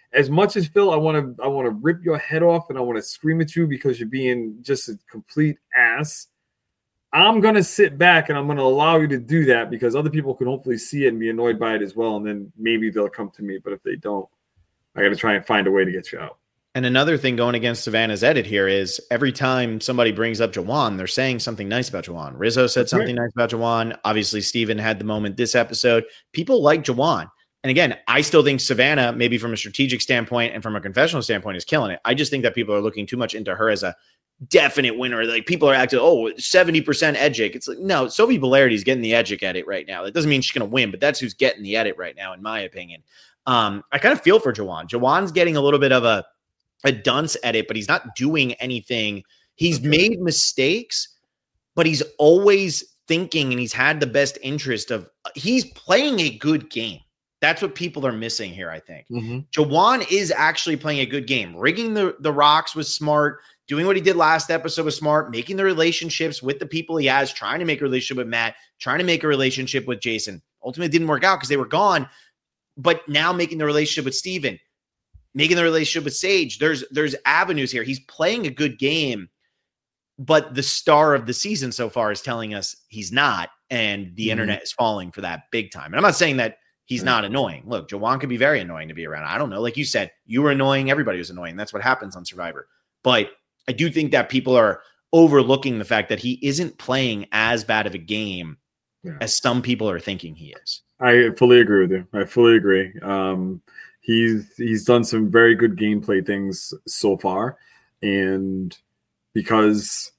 as much as Phil, I want to I want to rip your head off and I want to scream at you because you're being just a complete ass. I'm going to sit back and I'm going to allow you to do that because other people can hopefully see it and be annoyed by it as well. And then maybe they'll come to me. But if they don't, I got to try and find a way to get you out. And another thing going against Savannah's edit here is every time somebody brings up Jawan, they're saying something nice about Jawan. Rizzo said That's something right. nice about Jawan. Obviously, Steven had the moment this episode. People like Jawan. And again, I still think Savannah, maybe from a strategic standpoint and from a confessional standpoint, is killing it. I just think that people are looking too much into her as a definite winner. Like people are acting, oh, seventy percent Edgic. It's like, no, Sophie Bolardi is getting the Edgic edit right now. That doesn't mean she's going to win, but that's who's getting the edit right now, in my opinion. Um, I kind of feel for Jawan. Jawan's getting a little bit of a, a dunce edit, but he's not doing anything. He's okay. made mistakes, but he's always thinking and he's had the best interest of, he's playing a good game. That's what people are missing here, I think. Mm-hmm. Jawan is actually playing a good game. Rigging the, the rocks was smart. Doing what he did last episode was smart. Making the relationships with the people he has. Trying to make a relationship with Matt. Trying to make a relationship with Jason. Ultimately, it didn't work out because they were gone. But now making the relationship with Steven. Making the relationship with Sage. There's, there's avenues here. He's playing a good game. But the star of the season so far is telling us he's not. And the mm-hmm. internet is falling for that big time. And I'm not saying that he's not annoying. Look, Jawan could be very annoying to be around. I don't know. Like you said, you were annoying. Everybody was annoying. That's what happens on Survivor. But I do think that people are overlooking the fact that he isn't playing as bad of a game yeah. as some people are thinking he is. I fully agree with you. I fully agree. Um, he's he's done some very good gameplay things so far. And because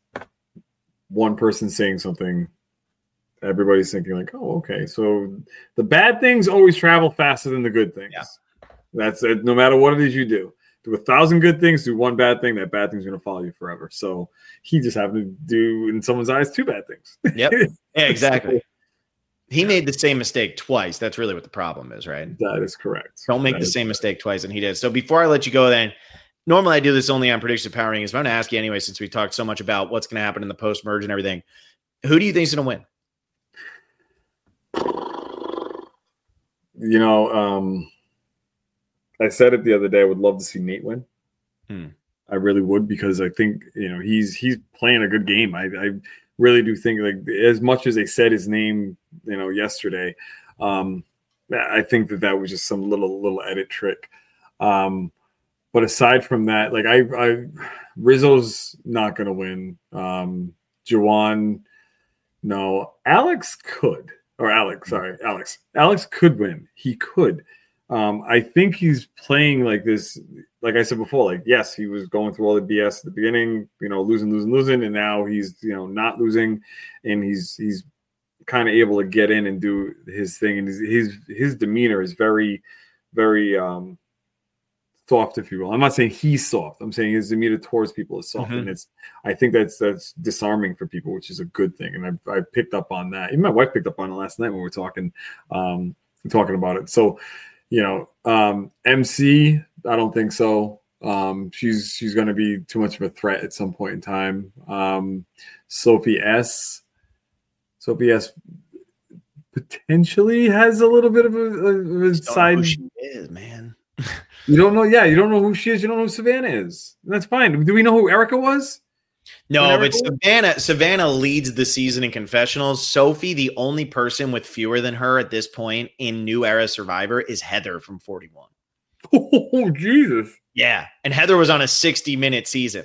one person's saying something, everybody's thinking like, oh, okay. So the bad things always travel faster than the good things. Yeah. That's it. No matter what it is you do, do a thousand good things, do one bad thing. That bad thing's going to follow you forever. So he just happened to do, in someone's eyes, two bad things. Yep. Yeah, exactly. He made the same mistake twice. That's really what the problem is, right? That is correct. Don't make that the same correct. mistake twice than he did. So before I let you go then, normally I do this only on Prediction Power Rankings, but I'm going to ask you anyway, since we talked so much about what's going to happen in the post-merge and everything. Who do you think is going to win? You know, um, I said it the other day. I would love to see Nate win. Hmm. I really would, because I think, you know, he's he's playing a good game. I, I really do think, like, as much as they said his name, you know, yesterday, um, I think that that was just some little little edit trick. Um, but aside from that, like I, I Rizzo's not going to win. Um, Jawan, no. Alex could. Or Alex, sorry, Alex. Alex could win. He could. Um, I think he's playing like this, like I said before, like, yes, he was going through all the B S at the beginning, you know, losing, losing, losing, and now he's, you know, not losing, and he's he's kind of able to get in and do his thing, and his his, his demeanor is very, very um, soft, if you will. I'm not saying he's soft. I'm saying his demeanor towards people is soft, mm-hmm. and it's. I think that's that's disarming for people, which is a good thing, and I I picked up on that. Even my wife picked up on it last night when we were talking, um, talking about it. So, you know, um, M C, I don't think so. Um, she's she's going to be too much of a threat at some point in time. Um, Sophie S. Sophie S. potentially has a little bit of a, a, a side. Who she is, man. You don't know, yeah. You don't know who she is. You don't know who Savannah is. That's fine. Do we know who Erica was? No, but Savannah Savannah leads the season in confessionals. Sophie, the only person with fewer than her at this point in New Era Survivor, is Heather from forty-one. Oh, Jesus. Yeah, and Heather was on a sixty-minute season.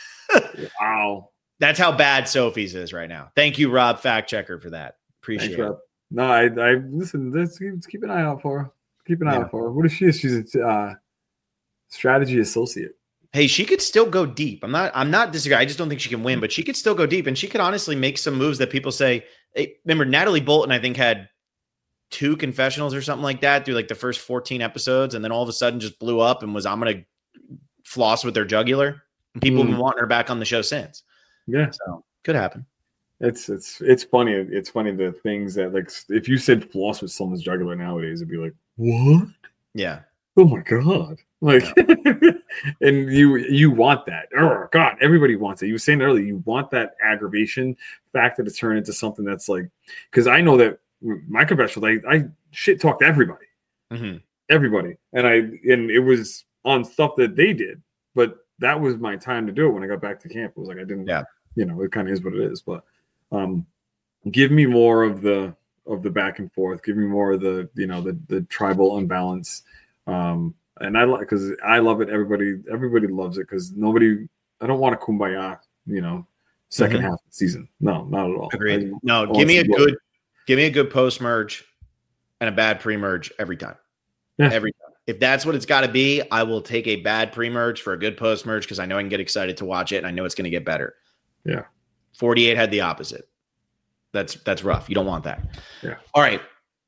Wow. That's how bad Sophie's is right now. Thank you, Rob, fact checker, for that. Appreciate Thanks, it. Rob. No, I, I listen. Let's, let's keep an eye out for her. Keep an eye yeah. out for her. What is she? She's a uh, strategy associate. Hey, she could still go deep. I'm not. I'm not disagreeing. I just don't think she can win, but she could still go deep, and she could honestly make some moves that people say. Hey, remember, Natalie Bolton, I think, had two confessionals or something like that through like the first fourteen episodes, and then all of a sudden just blew up and was, I'm gonna floss with their jugular. And people mm. have been wanting her back on the show since. Yeah, so could happen. It's it's it's funny. It's funny the things that, like, if you said floss with someone's jugular nowadays, it'd be like, what? Yeah. Oh my God. Like, yeah. And you you want that. Oh God, everybody wants it. You were saying earlier, you want that aggravation factor to turn into something that's like, because I know that my confessional, I, I shit talked everybody. Mm-hmm. Everybody. And I and it was on stuff that they did, but that was my time to do it when I got back to camp. It was like I didn't, yeah. you know, it kind of is what it is. But um, give me more of the of the back and forth. Give me more of the, you know, the the tribal unbalance. Um, and I like because I love it. Everybody everybody loves it because nobody. I don't want a kumbaya, you know, second mm-hmm. half of the season. No, not at all. Agreed. I, no, I give me a good, give me a good post merge and a bad pre merge every time. Yeah. Every time. If that's what it's got to be, I will take a bad pre merge for a good post merge because I know I can get excited to watch it and I know it's going to get better. Yeah. forty-eight had the opposite. That's that's rough. You don't want that. Yeah. All right.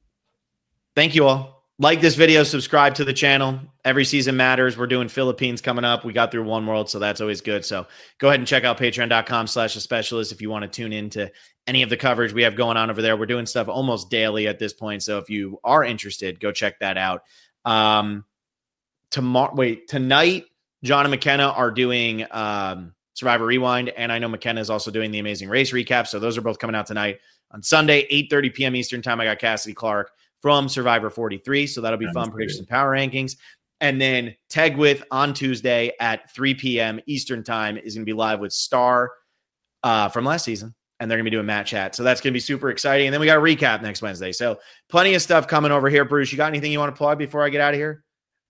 Thank you all. Like this video, subscribe to the channel. Every season matters. We're doing Philippines coming up. We got through One World, so that's always good. So go ahead and check out patreon.com slash a specialist if you want to tune into any of the coverage we have going on over there. We're doing stuff almost daily at this point. So if you are interested, go check that out. Um, tomorrow, wait, tonight, John and McKenna are doing um, Survivor Rewind, and I know McKenna is also doing the Amazing Race recap. So those are both coming out tonight. On Sunday, eight thirty p.m. Eastern time, I got Cassidy Clark from Survivor forty-three. So that'll be That's fun. Predictions and power rankings. And then Tegwith on Tuesday at three p.m. Eastern time is going to be live with Star uh, from last season. And they're going to be doing Matt Chat. So that's going to be super exciting. And then we got a recap next Wednesday. So plenty of stuff coming over here. Bruce, you got anything you want to plug before I get out of here?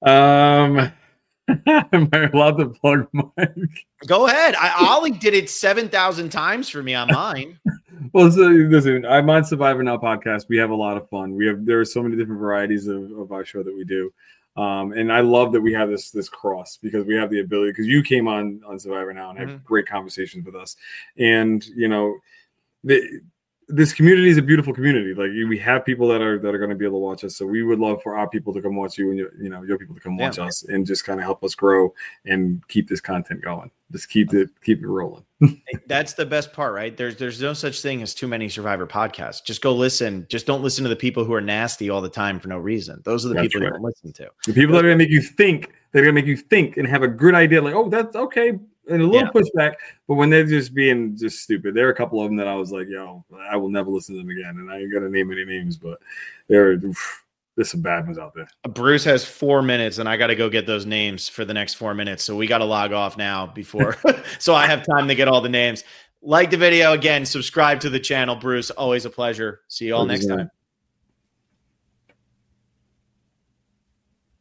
Um, am I allowed to plug mine? Go ahead. I, Ollie did it seven thousand times for me on mine. Well, so, listen, I'm on Survivor Now podcast. We have a lot of fun. We have there are so many different varieties of, of our show that we do, um, and I love that we have this this cross because we have the ability. Because you came on on Survivor Now and had mm-hmm. great conversations with us, and you know, the, this community is a beautiful community. Like we have people that are that are going to be able to watch us. So we would love for our people to come watch you, and your, you know your people to come watch yeah. us, and just kind of help us grow and keep this content going. Just keep it keep it rolling. That's the best part, right? There's there's no such thing as too many Survivor podcasts. Just go listen. Just don't listen to the people who are nasty all the time for no reason. Those are the that's people right. you don't listen to. The people that are going to make you think. They're going to make you think and have a good idea. Like, oh, that's okay. And a little yeah. pushback. But when they're just being just stupid, there are a couple of them that I was like, yo, I will never listen to them again. And I ain't going to name any names, but there, there's some bad ones out there. Bruce has four minutes, and I got to go get those names for the next four minutes. So we got to log off now before, so I have time to get all the names. Like the video again, subscribe to the channel, Bruce. Always a pleasure. See you all next time.